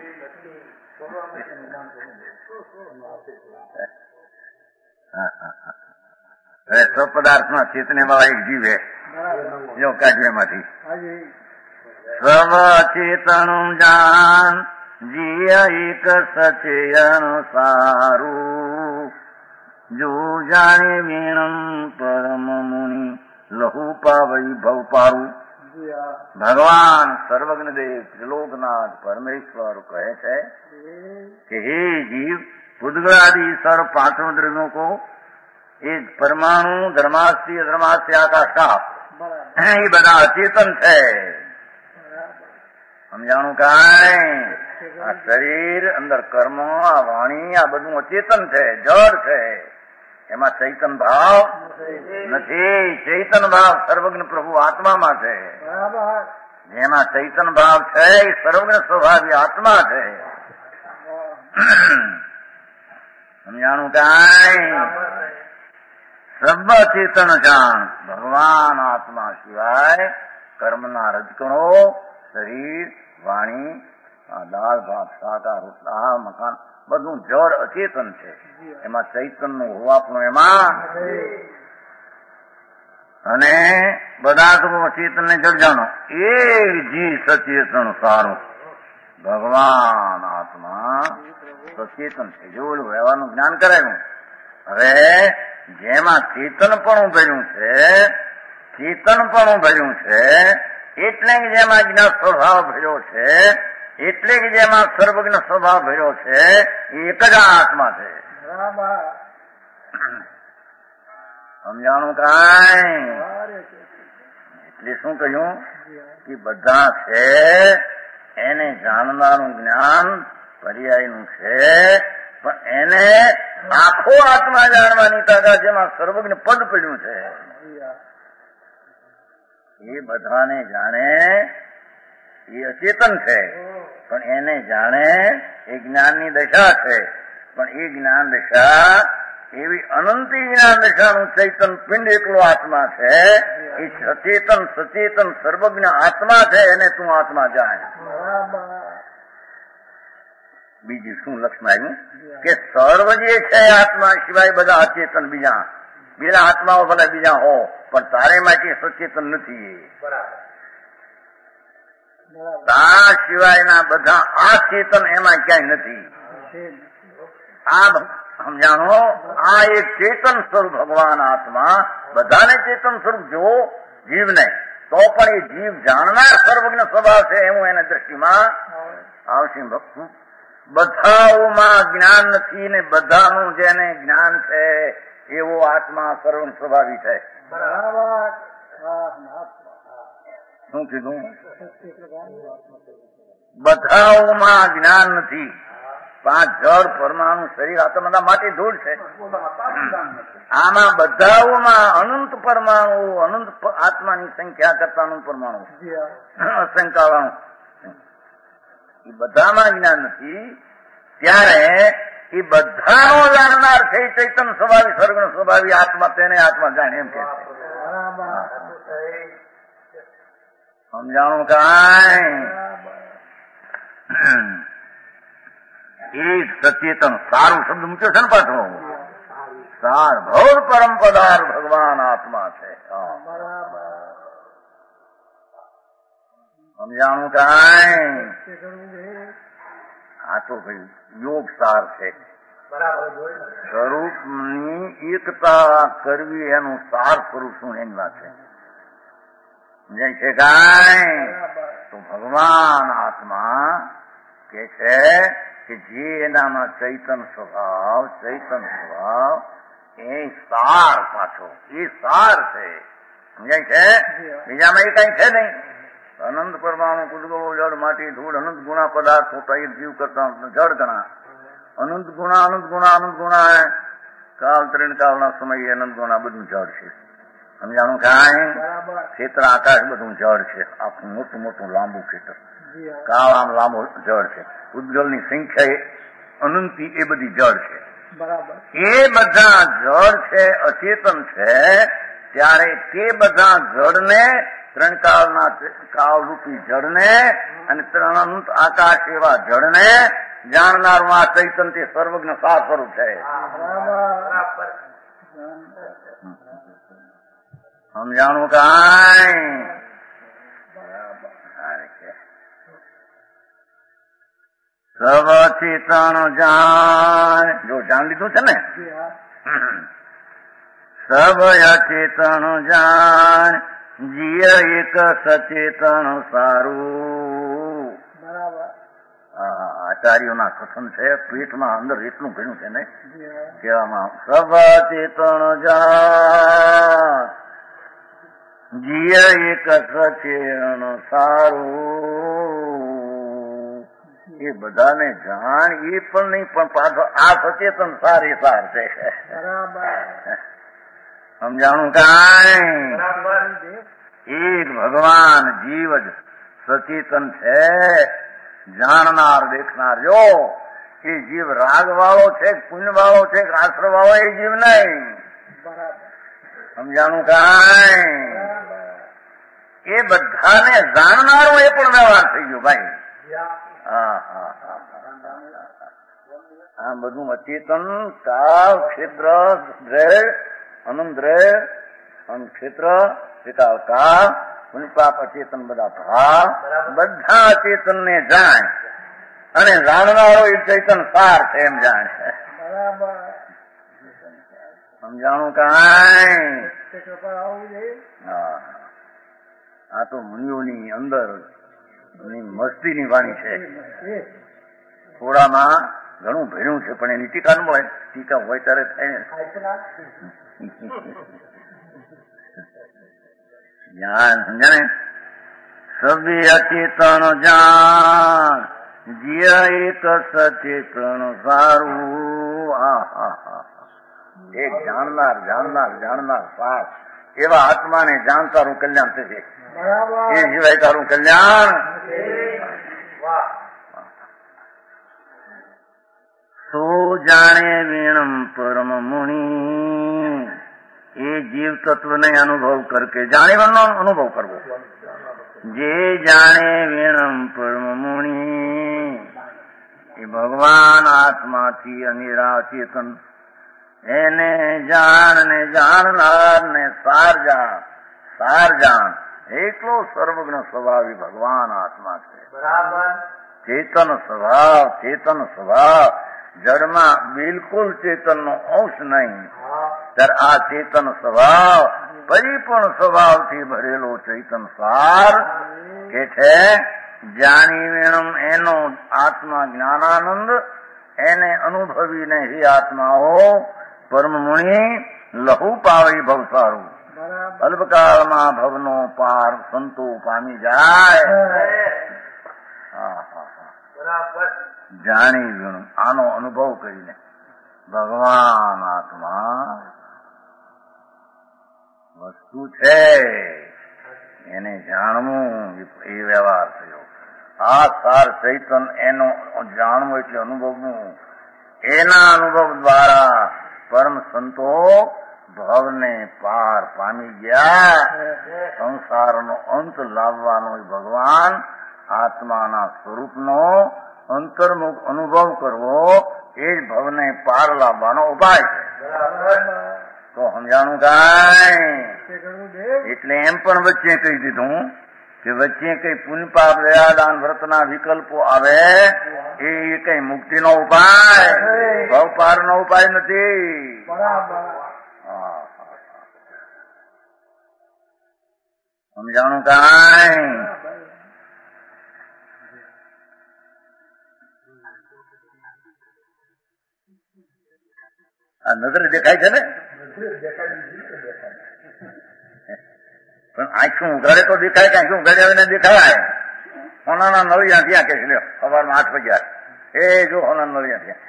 હવે સ્વપદાર્થમાં ચેતને વાળા એક જીવે જો કાઢ્યું એમાંથી સર્વ ચેતનું જાન જીય એક સચેયન સારું જો જાણે વીણમ પરમ મુનિ લહુ પાવઈ ભવ પારું. ભગવાન સર્વજ્ઞ દેવ ત્રિલોકનાથ પરમેશ્વર કહે છે કે હે જીવ પુદ્ગલાદि સર્व पांचों द्रव्यों को एक परमाणु धर्मास्थि अधर्मास्थि आकाश का ये બધા અચેતન છે. સમજાણું કાંઈ? આ શરીર અંદર કર્મ આ વાણી આ બધું અચેતન છે, જડ છે. એમાં ચૈતન ભાવ નથી. ચૈતન ભાવ સર્વજ્ઞ પ્રભુ આત્મામાં છે. જેમાં ચૈતન ભાવ છે એ સર્વજ્ઞ સ્વભાવી આત્મા છે. સમજાણું કાંઈ? સર્વ ચેતન જાણ ભગવાન આત્મા સિવાય કર્મના રજકણો શરીર વાણી દાળ ભાત શાકા રોટલા મકાન બધું જળ અચેતન છે. એમાં ચૈતનનું હોવાપણું એમાં અને બધા તો અચેતન ને જળ જાણો એ જી સચેતન સારું ભગવાન આત્મા સચેતન છે. જોયું વ્યવહારનું જ્ઞાન કરાયું. હવે જેમાં ચેતનપણું ભર્યું છે ચેતનપણું ભર્યું છે એટલે કે જેમાં જ્ઞાન સ્વભાવ ભર્યો છે એટલે કે જેમાં સર્વજ્ઞ સ્વભાવ ભર્યો છે એ એક જ આત્મા છે. સમજાણું કાંઈ? એટલે શું કહ્યું કે બધા છે એને જાણનારું જ્ઞાન પર્યાયનું છે પણ એને આખો આત્મા જાણવાની તાકાત જેમાં સર્વજ્ઞ પદ પડ્યું છે એ બધાને જાણે એ અચેતન છે પણ એને જાણે એ જ્ઞાનની દશા છે. પણ એ જ્ઞાન દશા એવી અનંતી જ્ઞાન દશાનું ચૈતન પિંડ એકલો આત્મા છે. એ સચેતન સચેતન સર્વજ્ઞ આત્મા છે એને તું આત્મા જાણે. બીજું શું લક્ષમાં આવ્યું કે સર્વ જે છે આત્મા સિવાય બધા અચેતન બીજા બીજા આત્માઓ ભલે બીજા હો પણ તારે માટે સચેતન નથી. તા સિવાયના બધા આ ચેતન એમાં ક્યાંય નથી. આ સમજાણો આ એક ચેતન સ્વરૂપ ભગવાન આત્મા બધાને ચેતન સ્વરૂપ જો જીવને તો પણ એ જીવ જાણનાર સર્વજ્ઞ સ્વભાવ છે એવું એને દ્રષ્ટિમાં આવશે. ભક્તું બધાઓમાં જ્ઞાન નથી ને બધાનું જેને જ્ઞાન છે એવો આત્મા સર્વ સ્વભાવી છે. શું કીધું? બધાઓમાં જ્ઞાન નથી પાંચ જળ પરમાણુ શરીર આ તો બધા માટી ધૂળ છે. આમાં બધાઓમાં અનંત પરમાણુ, અનંત આત્માની સંખ્યા કરતા અનંત પરમાણુ અસંખ્યાવાળું એ બધામાં જ્ઞાન નથી. ત્યારે એ બધાનો જાણનાર છે ચૈતન્ય સ્વભાવી સર્વગુણ સ્વભાવી આત્મા, તેને આત્મા જાણે એમ કે છે. સમજાણું કાંઈ? એક સચેતન સારું શબ્દ મૂક્યો છે ને પાછો, સાર ભૌર પરમ પદાર ભગવાન આત્મા છે. સમજાણું કાંઈ? આ તો ભાઈ યોગ સાર છે. સ્વરૂપની એકતા કરવી એનું સાર સ્વરૂપ શું એની વાત છે. સમજાય છે કાંઈ? તો ભગવાન આત્મા કે છે કે જે એનામાં ચૈતન સ્વભાવ, ચૈતન સ્વભાવ એ સાર પાછો, એ સાર છે. સમજાય છે? બીજામાં એ કઈ છે નહીં. અનંત પરમાણુ, કુદગળો, જળ, માટી, ધૂળ, અનંત ગુણા પદાર્થો એક જીવ કરતા જળ ગણા, અનંત ગુણા, અનંત ગુણા, અનંત ગુણા, કાલ ત્રણ કાળના સમયે અનંત ગુણા બધું જળ છે. સમજાણું કાંઈ? ક્ષેત્ર આકાશ બધું જળ છે. આખું મોટું મોટું લાંબુ ક્ષેત્ર, કાળ આમ લાંબો જળ છે. ઉદ્ગલની સંખ્યા અનંતી એ બધી જળ છે. એ બધા જળ છે, અચેતન છે. ત્યારે તે બધા જળને, ત્રણ કાળના કાળરૂપી જળને અને ત્રણ અનંત આકાશ એવા જળને જાણનારું આ ચૈતન તે સર્વજ્ઞ સાર સ્વરૂપ છે. સમજાણું કાંઈ? સવચેતન જાણ, જો જાણ લીધું છે ને, સબ અચેતન જાણ જીય એક સચેતન સારું. આચાર્યોના કથન છે, પેટમાં અંદર એટલું ઘણું છે ને કહેવામાં. સબ ચેતન જાણ જીય એક સચેતન સારું. એ બધાને જાણ એ પણ નહીં, પણ પાછો આ સચેતન સાર એ સાર છે. સમજાણું કાંઈ? એક ભગવાન જીવ જ સચેતન છે, જાણનાર દેખનાર. જો એ જીવ રાગ વાળો છે, પુણ્ય વાળો છે, આશ્રમ વાળો એ જીવ નહીં. સમજાણું કાંઈ? એ બધાને જાણનારો એ પણ વ્યવહાર થઈ ગયો ભાઈ. હા હા હા આ બધું અચેતન કાળ ક્ષેત્ર દ્રઢ અનંત દ્રઢ અનંત ક્ષેત્ર વિકાલ કાળ પુનિપાપ અચેતન બધા ભાવ બધા અચેતન ને જાણ અને જાણનારો એ ચૈતન સાર છે એમ જાણે. સમજાણું કાંઈ? હા આ તો મુનિઓની અંદર મસ્તીની વાણી છે. થોડામાં ઘણું ભર્યું છે પણ એની ટીકા ન મળે. ટીકા હોય ત્યારે થાય જ્ઞાન. સમજા ને? સભી અચેતન જાણ જીય એક સચેતન સારું. હા હા હા એક જાણનાર જાણનાર જાણનાર સાર એવા આત્માને જાણ તારું કલ્યાણ થશે. એ સિવાય તારું કલ્યાણ. સો જાણે વીણમ પરમ મુનિ. એ જીવ તત્વને અનુભવ કરકે જાણેવાનો અનુભવ કરવો. જે જાણે વીણમ પરમ મુનિ એ ભગવાન આત્માથી અનિરા ચેતન એને જાણ ને જાણનાર ને સાર જાણ સાર જાણ એટલો સર્વજ્ઞ સ્વભાવી ભગવાન આત્મા છે. બરાબર. ચેતન સ્વભાવ ચેતન સ્વભાવ જળમાં બિલકુલ ચેતનનો અંશ નહીં. ત્યારે આ ચેતન સ્વભાવ પરિપૂર્ણ સ્વભાવથી ભરેલો ચૈતન સાર કે છે જાણી વેણમ એનો આત્મા જ્ઞાનાનંદ એને અનુભવીને હે આત્માઓ પરમ મુનિ લહુ પાવી ભવસારું. અલ્પકાળમાં ભવનો પાર સંતો પામી જાય. જાણી ગયું આનો અનુભવ કરીને ભગવાન આત્મા વસ્તુ છે એને જાણવું એ વ્યવહાર થયો. આ સાર ચૈતન એનો જાણવું એટલે અનુભવવું. એના અનુભવ દ્વારા પરમ સંતો ભવને પાર પામી ગયા. સંસારનો અંત લાવવાનો ભગવાન આત્માના સ્વરૂપનો અંતર્મુખ અનુભવ કરવો એ જ ભવને પાર લાવવાનો ઉપાય છે. તો સમજાણું કાંઈ એટલે એમ પણ વચ્ચે કહી દીધું કે વચ્ચે કઈ પુણ્ય પાપ દયાદાન વ્રતના વિકલ્પો આવે એ કઈ મુક્તિનો ઉપાય ભવ પારનો ઉપાય નથી. સમજાણું કાંઈ આ નજર દેખાય છે ને પણ આંખું ઉઘાડે તો દેખાય કે આંખું ઉઘાડે આવીને દેખાય. હોનાના નળિયા થયા કે સવારમાં આઠ વાગ્યા એ જો હોના નળિયા થયા.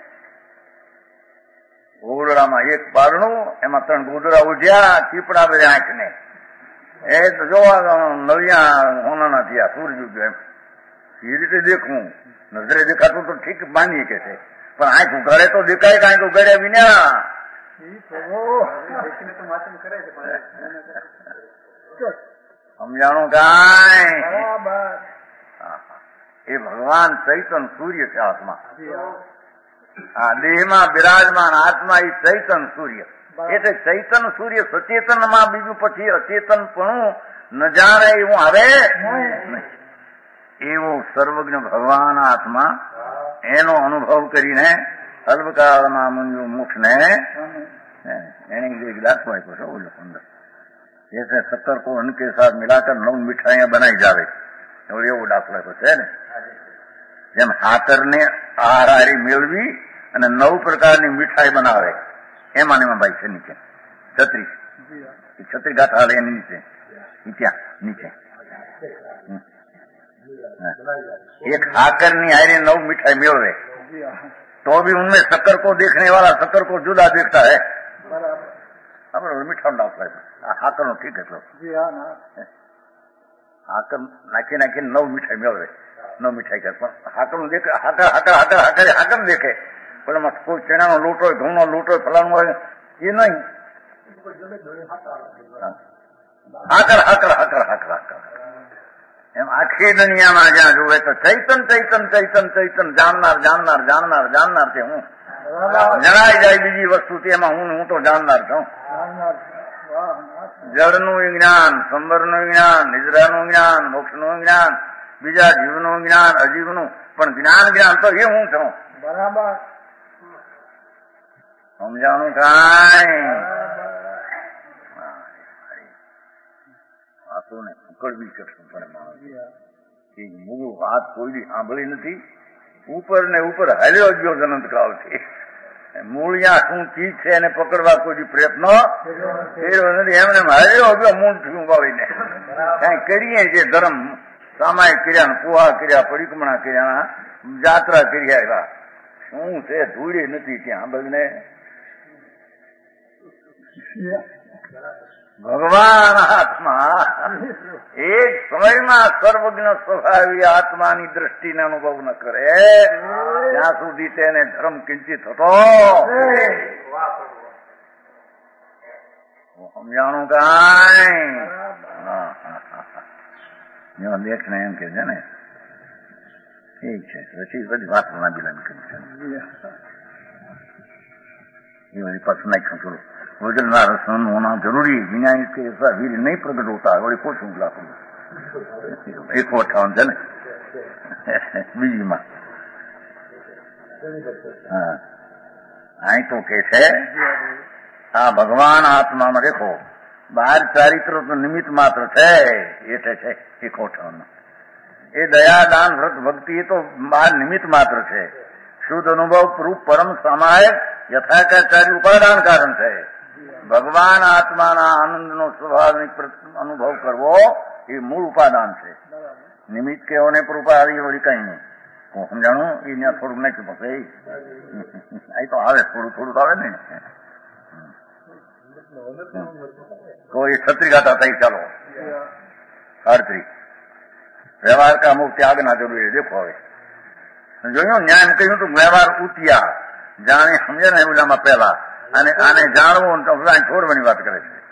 ગોદડામાં એક બારણું એમાં ત્રણ ગોદડા ઉઠ્યા ચીપડા બે આંખને એ તો જોવા નળિયા હોનાના થયા સૂરજ ઉગ્યો એમ એ રીતે દેખવું. નજરે દેખાતું તો ઠીક માનીએ કે છે પણ આંખ ઉઘાડે તો દેખાય કે આંખ ઉઘાડ્યા વિના સમજાણું કાંઈ એ ભગવાન ચૈતન સૂર્ય છે આત્મા. આ દેહમાં બિરાજમાન આત્મા એ ચૈતન સૂર્ય એટલે ચૈતન સૂર્ય સચેતનમાં બીજું પછી અચેતન પણ ન જાણે એવું આવે એવું સર્વજ્ઞ ભગવાન આત્મા એનો અનુભવ કરીને અલ્પકાળમાં મુંજુ મુખને એને એક દાખલો આપ્યો છે ઓલો અંદર जैसे शक्कर को उनके साथ मिलाकर नौ मिठाइयां बनाई जावे एवो दाखलो आप्यो છે ને જેમ હાકરને આહારી મેળવી અને નવ પ્રકારની મીઠાઈ બનાવે એમાં એમાં ભાઈ છે નીચે છત્રી છત્રી ગાંઠ હાલે એની નીચે ત્યાં નીચે एक हाकर ની हारे नौ मिठाई मेलवे तो भी उनमें शक्कर को देखने वाला शक्कर को जुदा देखता है. આપણે મીઠાનો દાખલો હાકર નો ઠીક હતો હાકર નાખી નાખીને નવ મીઠાઈ મેળવે નવ મીઠાઈ કરે પણ હાકર નું દેખે હાકર હાકર હાકર હાકર હાકર દેખે પણ એમાં કોઈ ચણાનો લોટ હોય ઘઉં નો લોટ હોય ફલાણું હોય એ નહીં હાકર હાકર હાકર હાકર હાકર એમ આખી દુનિયામાં જ્યાં જોવે તો ચૈતન ચૈતન ચૈતન ચૈતન જાણનાર જાણનાર જાણનાર જાણનાર છે હું જણાઈ જાય બીજી વસ્તુ તેમાં હું હું તો જાણનાર છું. જળનું વિજ્ઞાન સંબરનું જ્ઞાન નિદ્રાનું જ્ઞાન મોક્ષનું જ્ઞાન બીજા જીવનું જ્ઞાન અજીવનું પણ જ્ઞાન જ્ઞાન તો એ હું છું. બરાબર સમજાણું કાંઈ વાતોને પકડવી કરશું પણ માણસ એ મૂળ વાત કોઈ સાંભળી નથી. ઉપર ને ઉપર હાલ્યો જ ગયો અનંતકાળથી. મૂળિયા શું ચીજ છે એને પકડવા કોઈ પ્રયત્ન કર્યો નથી. એમને હાલ્યો ગયો મૂળ થયું વાળીને કઈ કરીએ જે ધર્મ સામાયિક કર્યા પુહા કર્યા પરિક્રમણા કર્યા જાત્રા કરી આવ્યા શું છે ધૂળી નથી ત્યાં બગને ભગવાન આત્મા એક સમયમાં સર્વજ્ઞ સ્વભાવી આત્માની દ્રષ્ટિને અનુભવ ન કરે ત્યાં સુધી તેને ધર્મ કિંચિત હતો. સમજાણું કાંઈ દેખ ને એમ કે છે ને ઠીક છે પછી બધી વાત લાંબી લાંબી કરી છે એ બધી પાછું નાખ્યું થોડું वजनदार सन होना जरूरी बिना इसके ऐसा वीर नहीं प्रकट होता है. और कोई शुक्ला एक अठावन है ना बीजी में हाँ आई तो कैसे हाँ भगवान आत्मा में देखो बाहर चारित्र तो निमित्त मात्र है ये है एक अठावन ये दया दान व्रत भक्ति ये तो बाहर निमित्त मात्र है. शुद्ध अनुभव रूप परम सामायिक यथाचार्य उपादान कारण है. ભગવાન આત્માના આનંદનો સ્વાભાવિક અનુભવ કરવો એ મૂળ ઉપાદાન છે. નિમિત્ત કેવોને પર ઉપાધિ વળી કઈ નહીં. હું સમજાણું એ ત્યાં થોડુંક નાખ્યું પછી અહીં તો આવે થોડું થોડું તો આવે ને તો એ છત્રી ગાતા હતા ચાલો અડત્રીસ વ્યવહાર કા અમુક ત્યાગના જરૂરી દેખો હવે જોયું ન્યાય એમ કહ્યું તું વ્યવહાર ઉતિયા જાણે સમજે ને ઓલામાં પહેલા અને આને જાણવું તો છોડવાની વાત કરે છે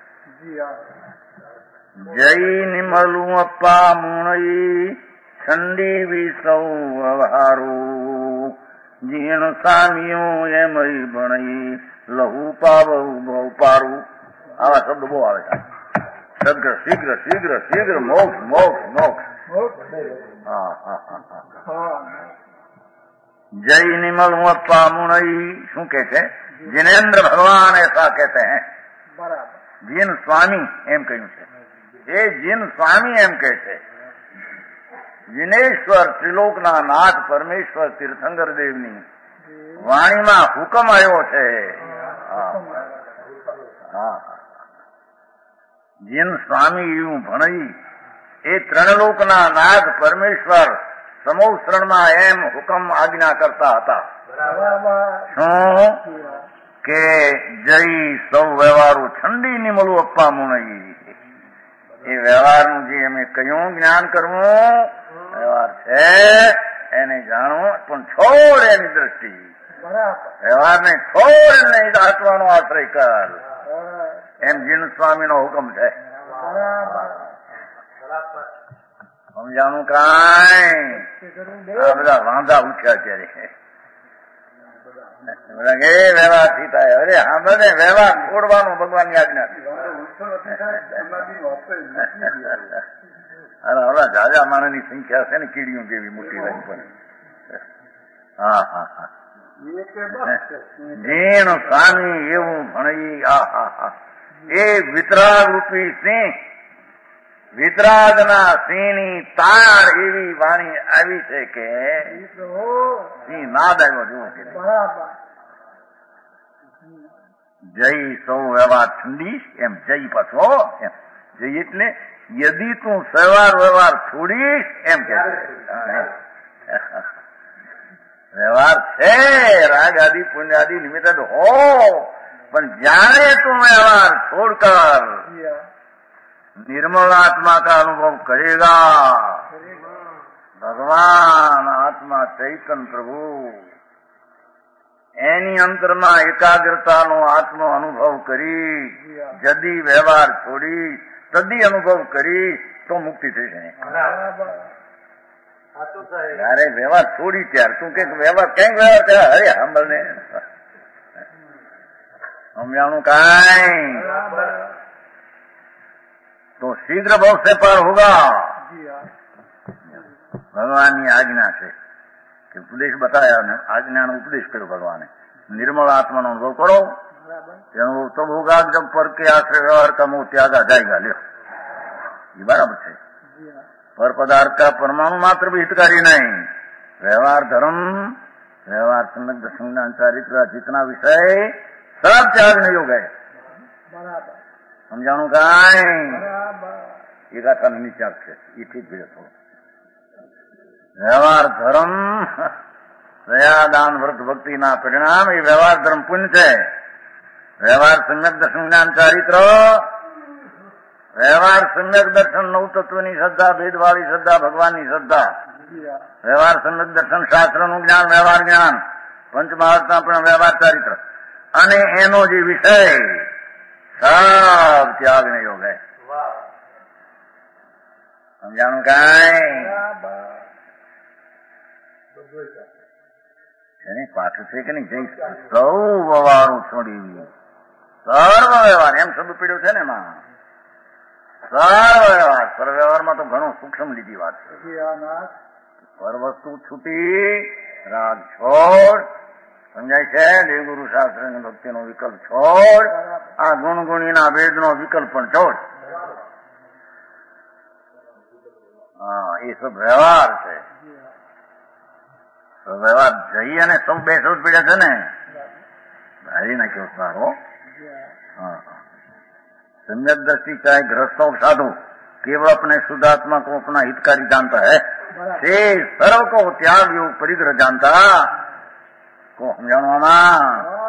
જય નિમલું અપ્પા મુણઈ ઠંડી વિસૌ વ્યવહારું જીણ સામિયું એમય ભણઈ લહુ પાવ બહુ પારું આવા શબ્દ બહુ આવે છે સદગ્ર શીઘ્ર શીઘ્ર શીઘ્ર મોક્ષ મોક્ષ મોક્ષ હા હા હા જય નિમલ અપ્પા મુણઈ શું કે છે जिनेन्द्र भगवान ऐसा कहते हैं जिन स्वामी એમ કહ્યું છે એ જીન સ્વામી એમ કહે છે જીનેશ્વર ત્રિલોકના નાથ પરમેશ્વર તીર્થંકર દેવની વાણીમાં હુકમ આવ્યો છે જીન સ્વામી એવું ભણઈ એ ત્રણલોકના નાથ પરમેશ્વર સમોસરણમાં એમ હુકમ આજ્ઞા કરતા હતા શું કે જય સૌ વ્યવહારું ઠંડી નિમલું અપ્પા મુણઈ એ વ્યવહારનું જે અમે કયું જ્ઞાન કરવું વ્યવહાર છે એને જાણવું પણ છોડ એની દ્રષ્ટિ વ્યવહારને છોડ નહીં આત્માનો આશ્રય કર એમ જીન સ્વામીનો હુકમ છે સમજાણું કાંઈ આ બધા વાંધા ઉઠ્યા અત્યારે એ વ્યવહાર થી થાય અરે હા બધે વ્યવહાર છોડવાનો ભગવાનની આજ્ઞા અરે હવે જાજા માણસની સંખ્યા છે ને કીડીઓ જેવી મોટી રહી પણ હા હા હા જીણ સ્વામી એવું ભણી આ હા હા એ વિતરાગ રૂપી સિંહ વિતરાગના સિંહની તાણ એવી વાણી આવી છે કે સિંહ નાદ આવ્યો જુઓ કે જય સૌ વ્યવહાર ઠંડી એમ જય પાછો એમ જય એટલે યદી તું સવાર વ્યવહાર છોડીશ એમ કે વ્યવહાર છે રાગ આદિ પુણ્ય આદિ નિમિત્ત હો પણ જાણે તું વ્યવહાર छोड़ कर निर्मल आत्मा का अनुभव करेगा भगवान आत्मा चैतन्य प्रभु एनी अंतરમાં એકાગ્રતાનો આત્મનો અનુભવ કરી જદી વ્યવહાર છોડી તદી અનુભવ કરી તો મુક્તિ થઈ જાય. અરે વ્યવહાર છોડી ત્યાર તું કે વ્યવહાર કઈ વ્યવહાર કરે અરે સાંભળ ને સમજાણું કાંઈ तो शीघ्र भाव से पार होगा. भगवान की आज्ञा से कि उपदेश बताया आज्ञा ने उपदेश करो भगवान निर्मल आत्मा नो अनुभव करो अनुभव तब होगा जब पर के आश्रय व्यवहार का मोह त्यागा जाएगा. ले ये बराबर है. पर पदार्थ का परमाणु मात्र भी हितकारी नहीं. व्यवहार धर्म व्यवहार संबंध संज्ञान चारित्र जितना विषय सब त्यागने योग है. સમજાણું કાંઈ એ ગાથાનો નીચે છે એ ઠીક છે થોડું. વ્યવહાર ધર્મ દયા દાન વ્રત ભક્તિના પરિણામ એ વ્યવહાર ધર્મ પુણ્ય છે. વ્યવહાર સમ્યક દર્શન જ્ઞાન ચારિત્ર વ્યવહાર સમ્યક દર્શન નવ તત્વની શ્રદ્ધા ભેદવાળી શ્રદ્ધા ભગવાનની શ્રદ્ધા વ્યવહાર સમ્યક દર્શન શાસ્ત્રનું જ્ઞાન વ્યવહાર જ્ઞાન પંચમહાત્મા પણ વ્યવહાર ચારિત્ર અને એનો જે વિષય सब त्याग ने योग है. समझाणु कांई पाठ છે કે નહીં જઈ સૌ વ્યવહારું છોડી સર્વ વ્યવહાર એમ શબ્દ પીડ્યો છે ને એમાં સર્વ વ્યવહાર પર વ્યવહારમાં તો ઘણું સૂક્ષ્મ લીધી વાત છે. પર વસ્તુ છૂટી રાગ છોડ સમજાય છે. દેવગુરુ શાસ્ત્ર ની ભક્તિ નો વિકલ્પ છોડ આ ગુણગુણી ના ભેદ નો વિકલ્પ પણ છોડ. હા એ સબ વ્યવહાર છે. વ્યવહાર જઈ અને સૌ બે સૌ પીડે છે ને ધારી નાખ્યો સારો. हाँ सम्यक दृष्टि चाहे गृहस्थ हो साधु केवल अपने शुद्धात्मा को अपना हितकारी जानता है. તે સર્વ કો ત્યાગ योग परिग्रह जानता को समझाना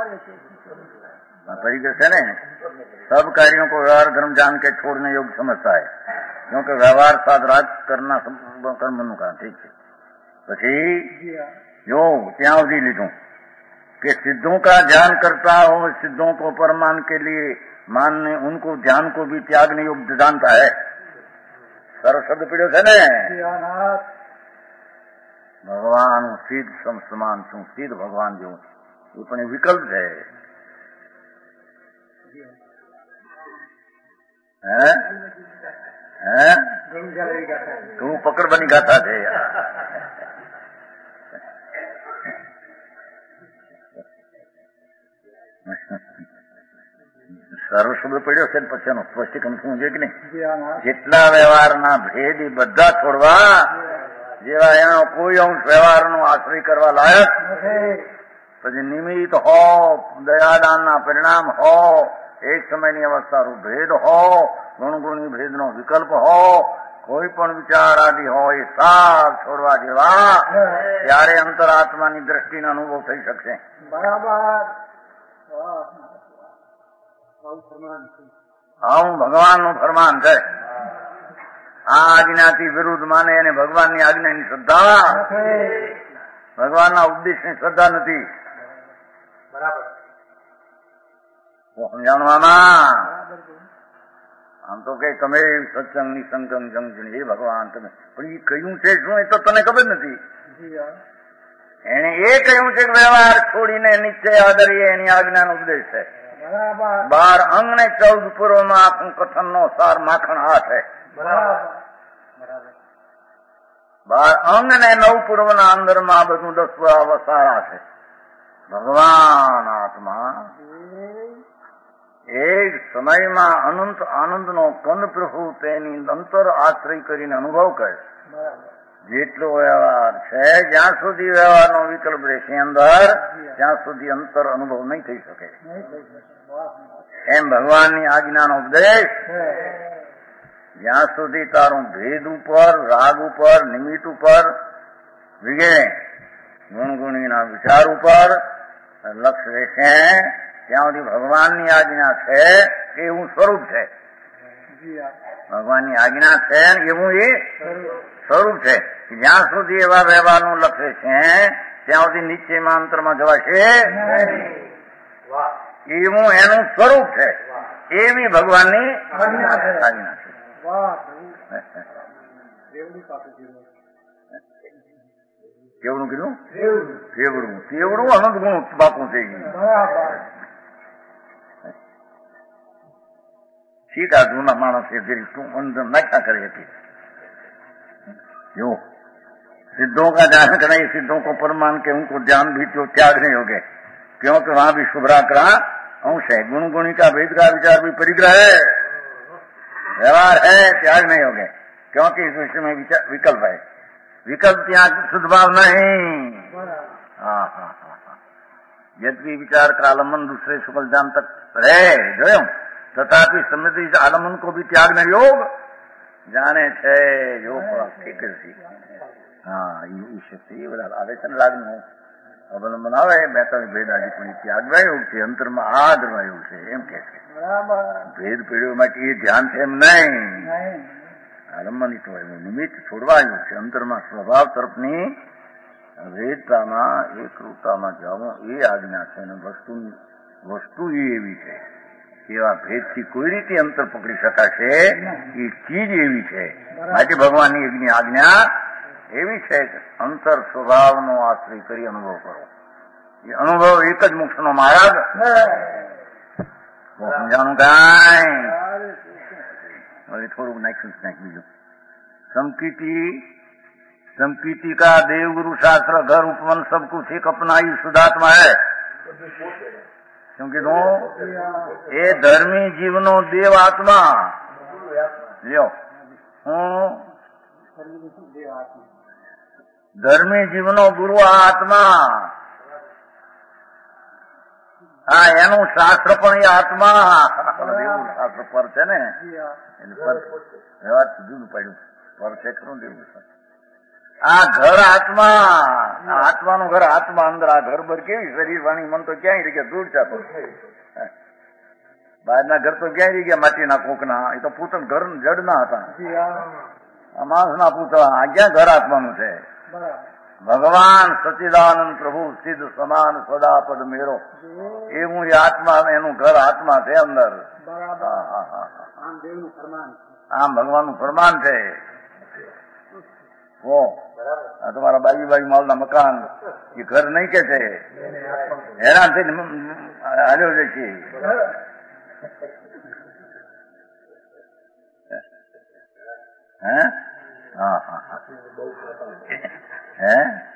परिग्रह से ने सब कार्यों को व्यवहार धर्म जान के छोड़ने योग्य समझता है क्योंकि व्यवहार साथ राज करना कर्म का ठीक है પછી જો ત્યાં સુધી લીધું कि सिद्धों का ध्यान करता हो सिद्धों को परमान के लिए मानने उनको ध्यान को भी त्यागने योग्य जानता है સર્વ શબ્દ પીડ્યો છે ને ભગવાન સિદ્ધ સમાન છું સિદ્ધ ભગવાન જેવું એ પણ વિકલ્પ છે હે હે તું પકડવાની ગાથા છે સર્વ શબ્દ પડ્યો છે પછી એનું સ્પષ્ટીકરણ શું છે કે નહીં જેટલા વ્યવહારના ભેદ એ બધા છોડવા જેવા એનો કોઈ અંશ વ્યવહારનો આશ્રય કરવા લાયક પછી નિમિત્ત હો દયાદાનના પરિણામ હો એક સમયની અવસ્થાનું ભેદ હો ગુણગુણી ભેદનો વિકલ્પ હો કોઈ પણ વિચાર આદિ હોય એ સાર છોડવા જેવા ત્યારે અંતરાત્માની દ્રષ્ટિનો અનુભવ થઈ શકશે બરાબર આવું ભગવાનનું ફરમાન છે આ આજ્ઞાથી વિરુદ્ધ માને અને ભગવાનની આજ્ઞાની શ્રદ્ધા ભગવાનના ઉપદેશની શ્રદ્ધા નથી બરાબર સમજાવવામાં આમ તો કઈ તમે સત્સંગની સંગમ જંગજણી એ ભગવાન તમે પણ એ કહ્યું છે શું એ તો તને ખબર નથી એને એ કહ્યું છે કે વ્યવહાર છોડીને નિશ્ચય આદરીએ એની આજ્ઞાનો ઉપદેશ છે બાર અંગ ને ચૌદ પૂર્વમાં આખું કથન નો સાર માખણ આ છે બાર અંગ ને નવ પૂર્વના અંદરમાં બધું દસ વસારા છે ભગવાન આત્મા એક સમયમાં અનંત આનંદનો કંદ પ્રભુ તેની અંતર આશ્રય કરીને અનુભવ કરે જેટલો વ્યવહાર છે જ્યાં સુધી વ્યવહારનો વિકલ્પ રહેશે અંદર ત્યાં સુધી અંતર અનુભવ નહીં થઈ શકે એમ ભગવાનની આજ્ઞાનો ઉપદેશ જ્યાં સુધી તારું ભેદ ઉપર રાગ ઉપર નિમિત્ત ઉપર વિગે ગુણગુણીના વિચાર ઉપર લક્ષ્ય રહેશે ત્યાં સુધી ભગવાનની આજ્ઞા છે કે એવું સ્વરૂપ છે ભગવાનની આજ્ઞા છે એવું એ સ્વરૂપ છે જ્યાં સુધી એવા વ્યવહારનું લક્ષ્ય છે ત્યાં સુધી નિશ્ચયમાં અંતરમાં જવાશે એવું એનું સ્વરૂપ છે એવી ભગવાનની આજ્ઞા છે કેવડું કીધું કેવડું કેવડું અનંત ગુણ બાપુ થઈ ગયું સીધા જૂના માણસે જેરી તું અંદર નાખ્યા કરે હતી जो सिद्धों का ध्यान करें सिद्धों को परमान के उनको ध्यान भी तो त्याग नहीं होगे क्योंकि वहां भी शुभ्राकरा अंश है गुण गुणी का भेद का विचार भी परिग्रह है व्यवहार है त्याग नहीं होगे क्योंकि इस विषय में विकल्प है विकल्प त्याग शुद्ध भाव नहीं हाँ हाँ हाँ हाँ यद्यपि विचार का आलम्बन दूसरे शुक्ल जान तक रहे जो तथापि समृद्धि आलम्बन को भी त्याग नहीं योग જાણે છે જો ઠીક છે હા એ શક્તિ એ બધા આવે છે ને લાગનું અવલંબન આવે બે ત્રણ ભેદ આજે પણ ત્યાગવા એવું છે અંતરમાં આ ધરવા એવું છે એમ કે છે ભેદ પેઢીઓ માટે એ ધ્યાન છે એમ નહીં આલંબનિત હોય એવું નિમિત્ત છોડવા આવ્યું છે અંતરમાં સ્વભાવ તરફની વેદતામાં એકરૂપતામાં જવું એ આજ્ઞા છે અને વસ્તુ વસ્તુ એ એવી છે એવા ભેદથી કોઈ રીતે અંતર પકડી શકાશે એ ચીજ એવી છે માટે ભગવાનની એની આજ્ઞા એવી છે કે અંતર સ્વભાવનો આશ્રય કરી અનુભવ કરો એ અનુભવ એક જ મોક્ષનો માર્ગ સમજાનું કાંઈ હવે થોડુંક નાખ્યું નાખી બીજું संकीर्ति संकीर्ति का देव गुरु शास्त्र घर उपवन सब कुछ एक अपना ही शुद्धात्मा है क्योंकि दो ये धर्मी जीवनो देव आत्मा લ્યો હું ધર્મી જીવનો ગુરુ આત્મા હા એનું શાસ્ત્ર પણ એ આત્મા દેવું શાસ્ત્ર પર છે ને એટલે પર વ્યવહાર જુદું પડ્યું પર છે ખરું દેવું આ ઘર આત્મા, આત્માનું ઘર આત્મા અંદર, આ ઘર બર કેવી શરીર વાણી મન તો ક્યાંય રહી ગયા, ધૂળ ચાપો. બહારના ઘર તો ક્યાંય રહી ગયા માટીના કોકના, એ તો પૂતળ ઘર જડના હતા, આ માણસના પૂતળા. આ ક્યાં ઘર આત્માનું છે? ભગવાન સચિદાનંદ પ્રભુ સિદ્ધ સમાન સદાપદ મેરો, એવું એ આત્મા, એનું ઘર આત્મા છે અંદર. આમ ભગવાનનું ફરમાન છે. ઓ આ તમારા બાજુ બાજુ માલના મકાન એ ઘર નહીં કે છે, હેરાન થઈને હાલ્યો છે કે હે? હા હા હા હે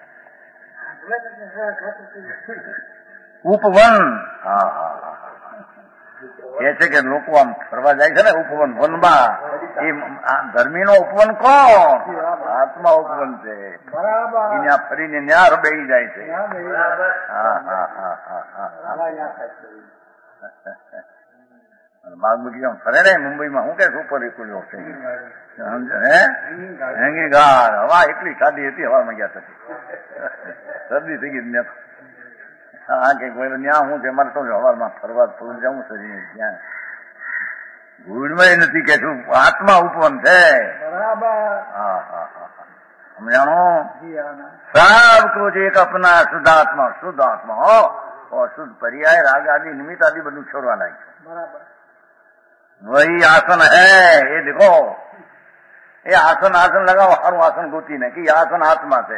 ઉપવન. હા હા હા એ છે કે લોકો આમ ફરવા જાય છે ને ઉપવન, વનમાં. એ ધર્મી નો ઉપવન કોણ? આત્મા ઉપવન છે. ત્યાં ફરીને ન્યા રબાઈ જાય છે. હા હા હા હા હા બાગબગીચા ફરે ને મુંબઈમાં શું કે સુપર ખુલ્યો છે હે હેંગી ગાર. હવા એટલી સાદી હતી, હવામાં ગયા થતી શરદી થઈ ગઈ. હા કે ત્યાં હું છે મારે તો હવારમાં ફરવા થોડું જવું છે ત્યાં ભૂડમાં નથી કે છું આત્મા ઉપવન છે. હા હા હા સમજાણો? સબ કુછ એક અપના શુદ્ધાત્મા, શુદ્ધ આત્મા હો. और शुद्ध पर्याय राग आदि निमित्त आदि બધું છોડવા લાગ્યું. वही आसन है. ये देखो ये आसन आसन लगाओ, हर आसन गोती ने कि आसन आत्मा છે.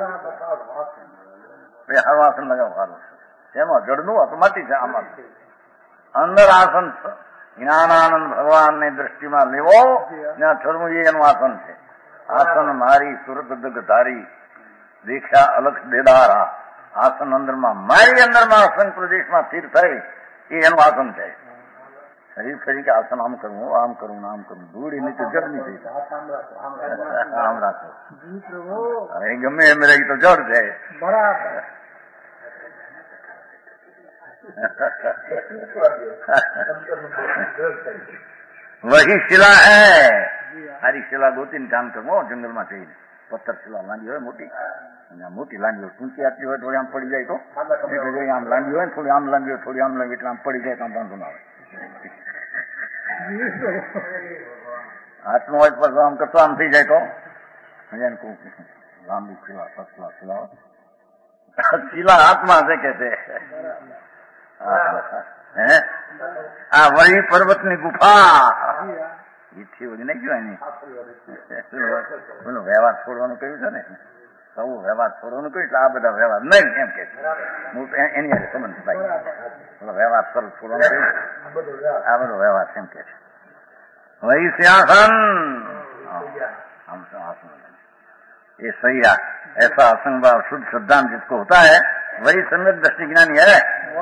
હર આસન લગાવો સારું. એમાં જડનું ઓટોમેટિક છે. આમાં અંદર આસન જ્ઞાનાનંદ ભગવાન ની દ્રષ્ટિમાં લેવો, ત્યાં છોડવું એ એનું આસન છે. આસન મારી સુરત દગ ધારી દીક્ષા અલખ દેદારા. આસન અંદરમાં મારી અંદરમાં આસન પ્રદેશમાં સ્થિર થઈ એ એનું આસન છે. શરીર ફરી કે આસન આમ કરવું, આમ કરવું, આમ કરવું, ધૂળ એની તો જડ નહીં થઈ. આમ રાખો હવે ગમે એમ રહી તો જડ છે. બરાબર. વહી શિલા હે. સારી શિલા ગોતીને કામ કરવો જંગલમાં જઈને. પથ્થર શિલા લાંબી હોય મોટી, મોટી લાંબી હોય, ટૂંકી આટલી હોય થોડી આમ પડી જાય તો આમ લાંબી હોય ને થોડી આમ લાંબી હોય, થોડી આમ લાંબી એટલે આમ પડી જાય તો આમ વાંધો ના આવે. હાથનું હોય પર આમ કરતો આમ થઈ જાય તો લાંબી શિલા પતલા શિલા શિલા હાથમાં છે કે છે. હે આ વળી પર્વત ની ગુફા ઈથી ઓછી નહીં કહેવાય ને. બોલો વ્યવહાર છોડવાનું કહ્યું છે ને, સૌ વ્યવહાર છોડવાનું કહ્યું એટલે આ બધા વ્યવહાર નહીં એમ કે હું એની સંબંધ ભાઈ બોલો વ્યવહાર સરળ છોડવાનું કહ્યું, આ બધો વ્યવહાર એમ કે છે. वही सिंहासन ये सही है. ऐसा आसन भाव शुद्ध श्रद्धांत जिसको होता है वही सम्यक दृष्टि ज्ञानी है.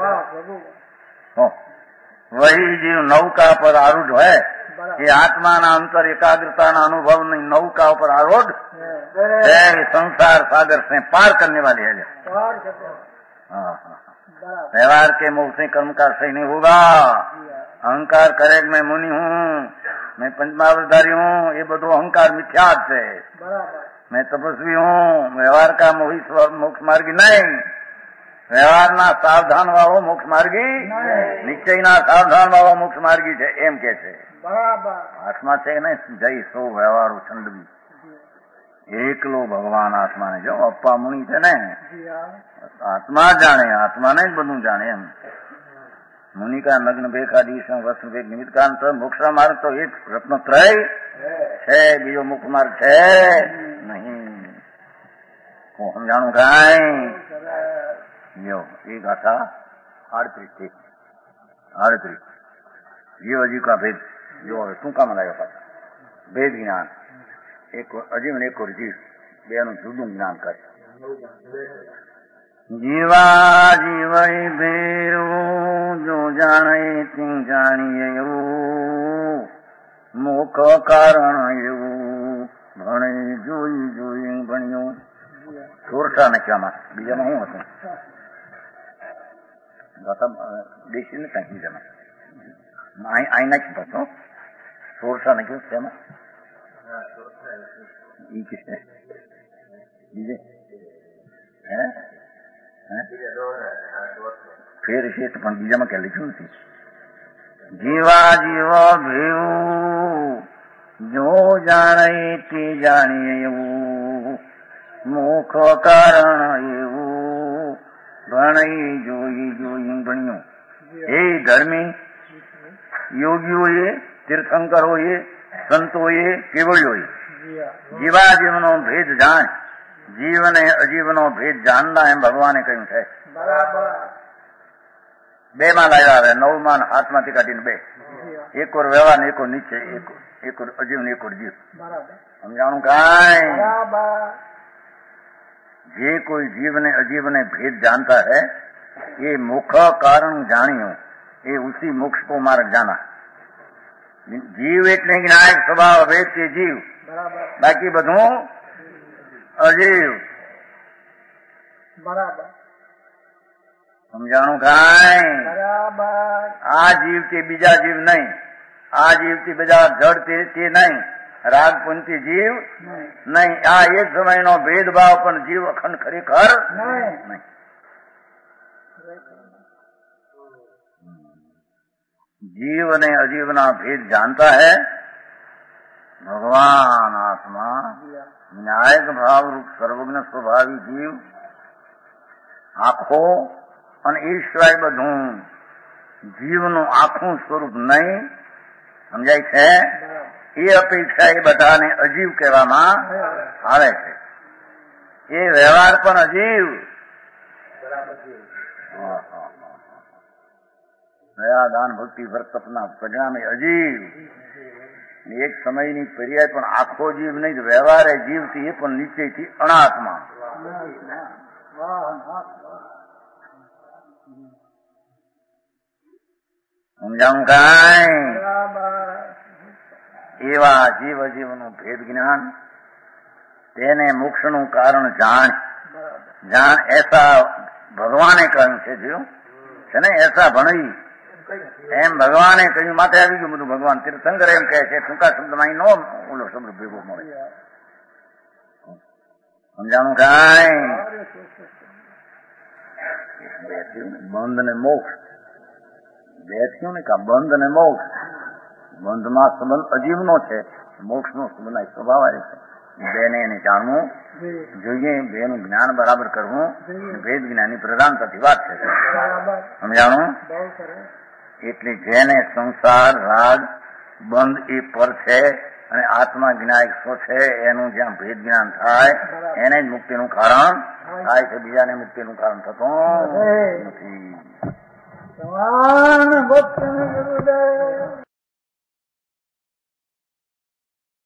वही जीव नौका पर आरूढ़ है. ये आत्मा ना अंतर एकाग्रता ना अनुभव नहीं नौका पर आरूढ़ है. संसार सागर से पार करने वाली है. हाँ हाँ व्यवहार के मुख से कर्म का सही नहीं होगा. अहंकार करे मैं मुनि हूँ, मैं पंचमावधारी हूँ, ये બધું અહંકાર મિથ્યા છે. मैं तपस्वी हूँ, व्यवहार का मोही मोक्ष मार्गी नहीं. વ્યવહારના સાવધાન વાળો મોક્ષ માર્ગી, નિશ્ચયના સાવધાન વાળો મોક્ષ માર્ગી છે એમ કે છે. આત્મા છે ને જય સો વ્યવહારો છંડવી. એકલો ભગવાન આત્માને જો અપ્પા મુનિ છે ને આત્મા જાણે, આત્માને જ બધું જાણે એમ. मुनि का नग्न बेखादीश वस्त्र बेग निमित्त का अंतर मोक्ष मार्ग तो एक रत्नत्रय है, बीजो मुक्त मार्ग है नहीं. को हम जानू गाय यो एक गाथा अड़तीस थी अड़तीस जीव अजीव का भेद जो टूंका में लाया पाता भेद ज्ञान एक अजीव ने एक और जीव बेनु जुदू ज्ञान कर जीवा जीव भेरो जो जाने ती जानिए मोख कारण भणे जोई जोई भण्यो. સોરઠા નાખ્યામાં બીજામાં શું હતું? દેશી ને કાંઈક બીજામાં અહીં નાખી પાછો સોરઠા નાખ્યું તેમાં બીજે હે ફેર છે પણ બીજામાં ક્યાં લખ્યું નથી. જીવા જીવ ભેવું જો જાણે તે જાણીએ એવું મુખ કારણ એવું ભણી જોઈ જોઈ ભણ્યું. એ ધર્મી યોગીઓએ, તીર્થંકરોએ, સંતોએ, કેવળીઓએ જીવા જીવનો ભેદ જાણ, જીવને અજીવનો ભેદ જાણના એમ ભગવાને કહ્યું છે. બે માં લાવ્યા આવે, નવ માં હાથમાંથી કાઢીને બે, એક ઓર વ્યવહાર ને એક ઓર નીચે, એક ઓર અજીવ ને એક ઓર જીવ. સમજાણું કાંઈ? જે કોઈ જીવને અજીવને ભેદ जानता है ये मुख कारण जानियो ये उसी मोक्ष को मार्ग जाना. જીવ એટલે જ્ઞાયક સ્વભાવ ભેદ કે જીવ, બાકી બધું અજીવ. બરાબર સમજાણું કાંઈ? આ જીવ કે બીજા જીવ નહીં, આ જીવ થી બીજા જડ તે તે નહીં, રાગપુંથી જીવ નહીં. આ એક સમયનો ભેદભાવ પણ જીવ અખંડ ખરેખર નહીં. जीव ने अजीवना भेद जानता है भगवान आत्मा न्यायक भाव रूप सर्वज्ञ स्वभावी जीव आखो અને એ સિવાય બધું જીવનું આખું સ્વરૂપ નહીં. સમજાય છે? એ અપેક્ષા એ બધાને અજીવ કહેવામાં આવે છે. એ વ્યવહાર પણ અજીવ. દયા દાન ભક્તિ વ્રત તપના પરિણામે અજીવ. એક સમયની પર્યાય પણ આખો જીવ નહીં, વ્યવહારે જીવથી એ પણ નીચેથી અનાત્મા. સમજાવું કાંઈ? એવા જીવ અજીવનું ભેદ જ્ઞાન, તેને મોક્ષનું કારણ જાણ. જાણ એસા ભગવાને કહ્યું છે જીવ છે ને, એસા ભણી એમ ભગવાને કહ્યું. માથે આવી ગયું બધું. ભગવાન તીર્થંકર એમ કહે છે, ટૂંકા શબ્દમાં નો ઓલો શબ્દ ભેગો મળે. સમજાણું કાંઈ? બંધ ને મોક્ષ બે થયું ને, કા બંધ ને મોક્ષ. બંધમાં સંબંધ અજીવનો છે, મોક્ષનો સંબંધ સ્વભાવ આવે છે. બેને એને જાણવું જોઈએ, બેનું જ્ઞાન બરાબર કરવું. ભેદ જ્ઞાનની પ્રધાનતાથી વાત છે. સમજાણું? એટલે જેને સંસાર રાગ બંધ એ પર છે અને આત્મા જ્ઞાયક શું છે એનું જ્યાં ભેદ જ્ઞાન થાય એને જ મુક્તિનું કારણ થાય છે. બીજાને મુક્તિનું કારણ થતું નથી.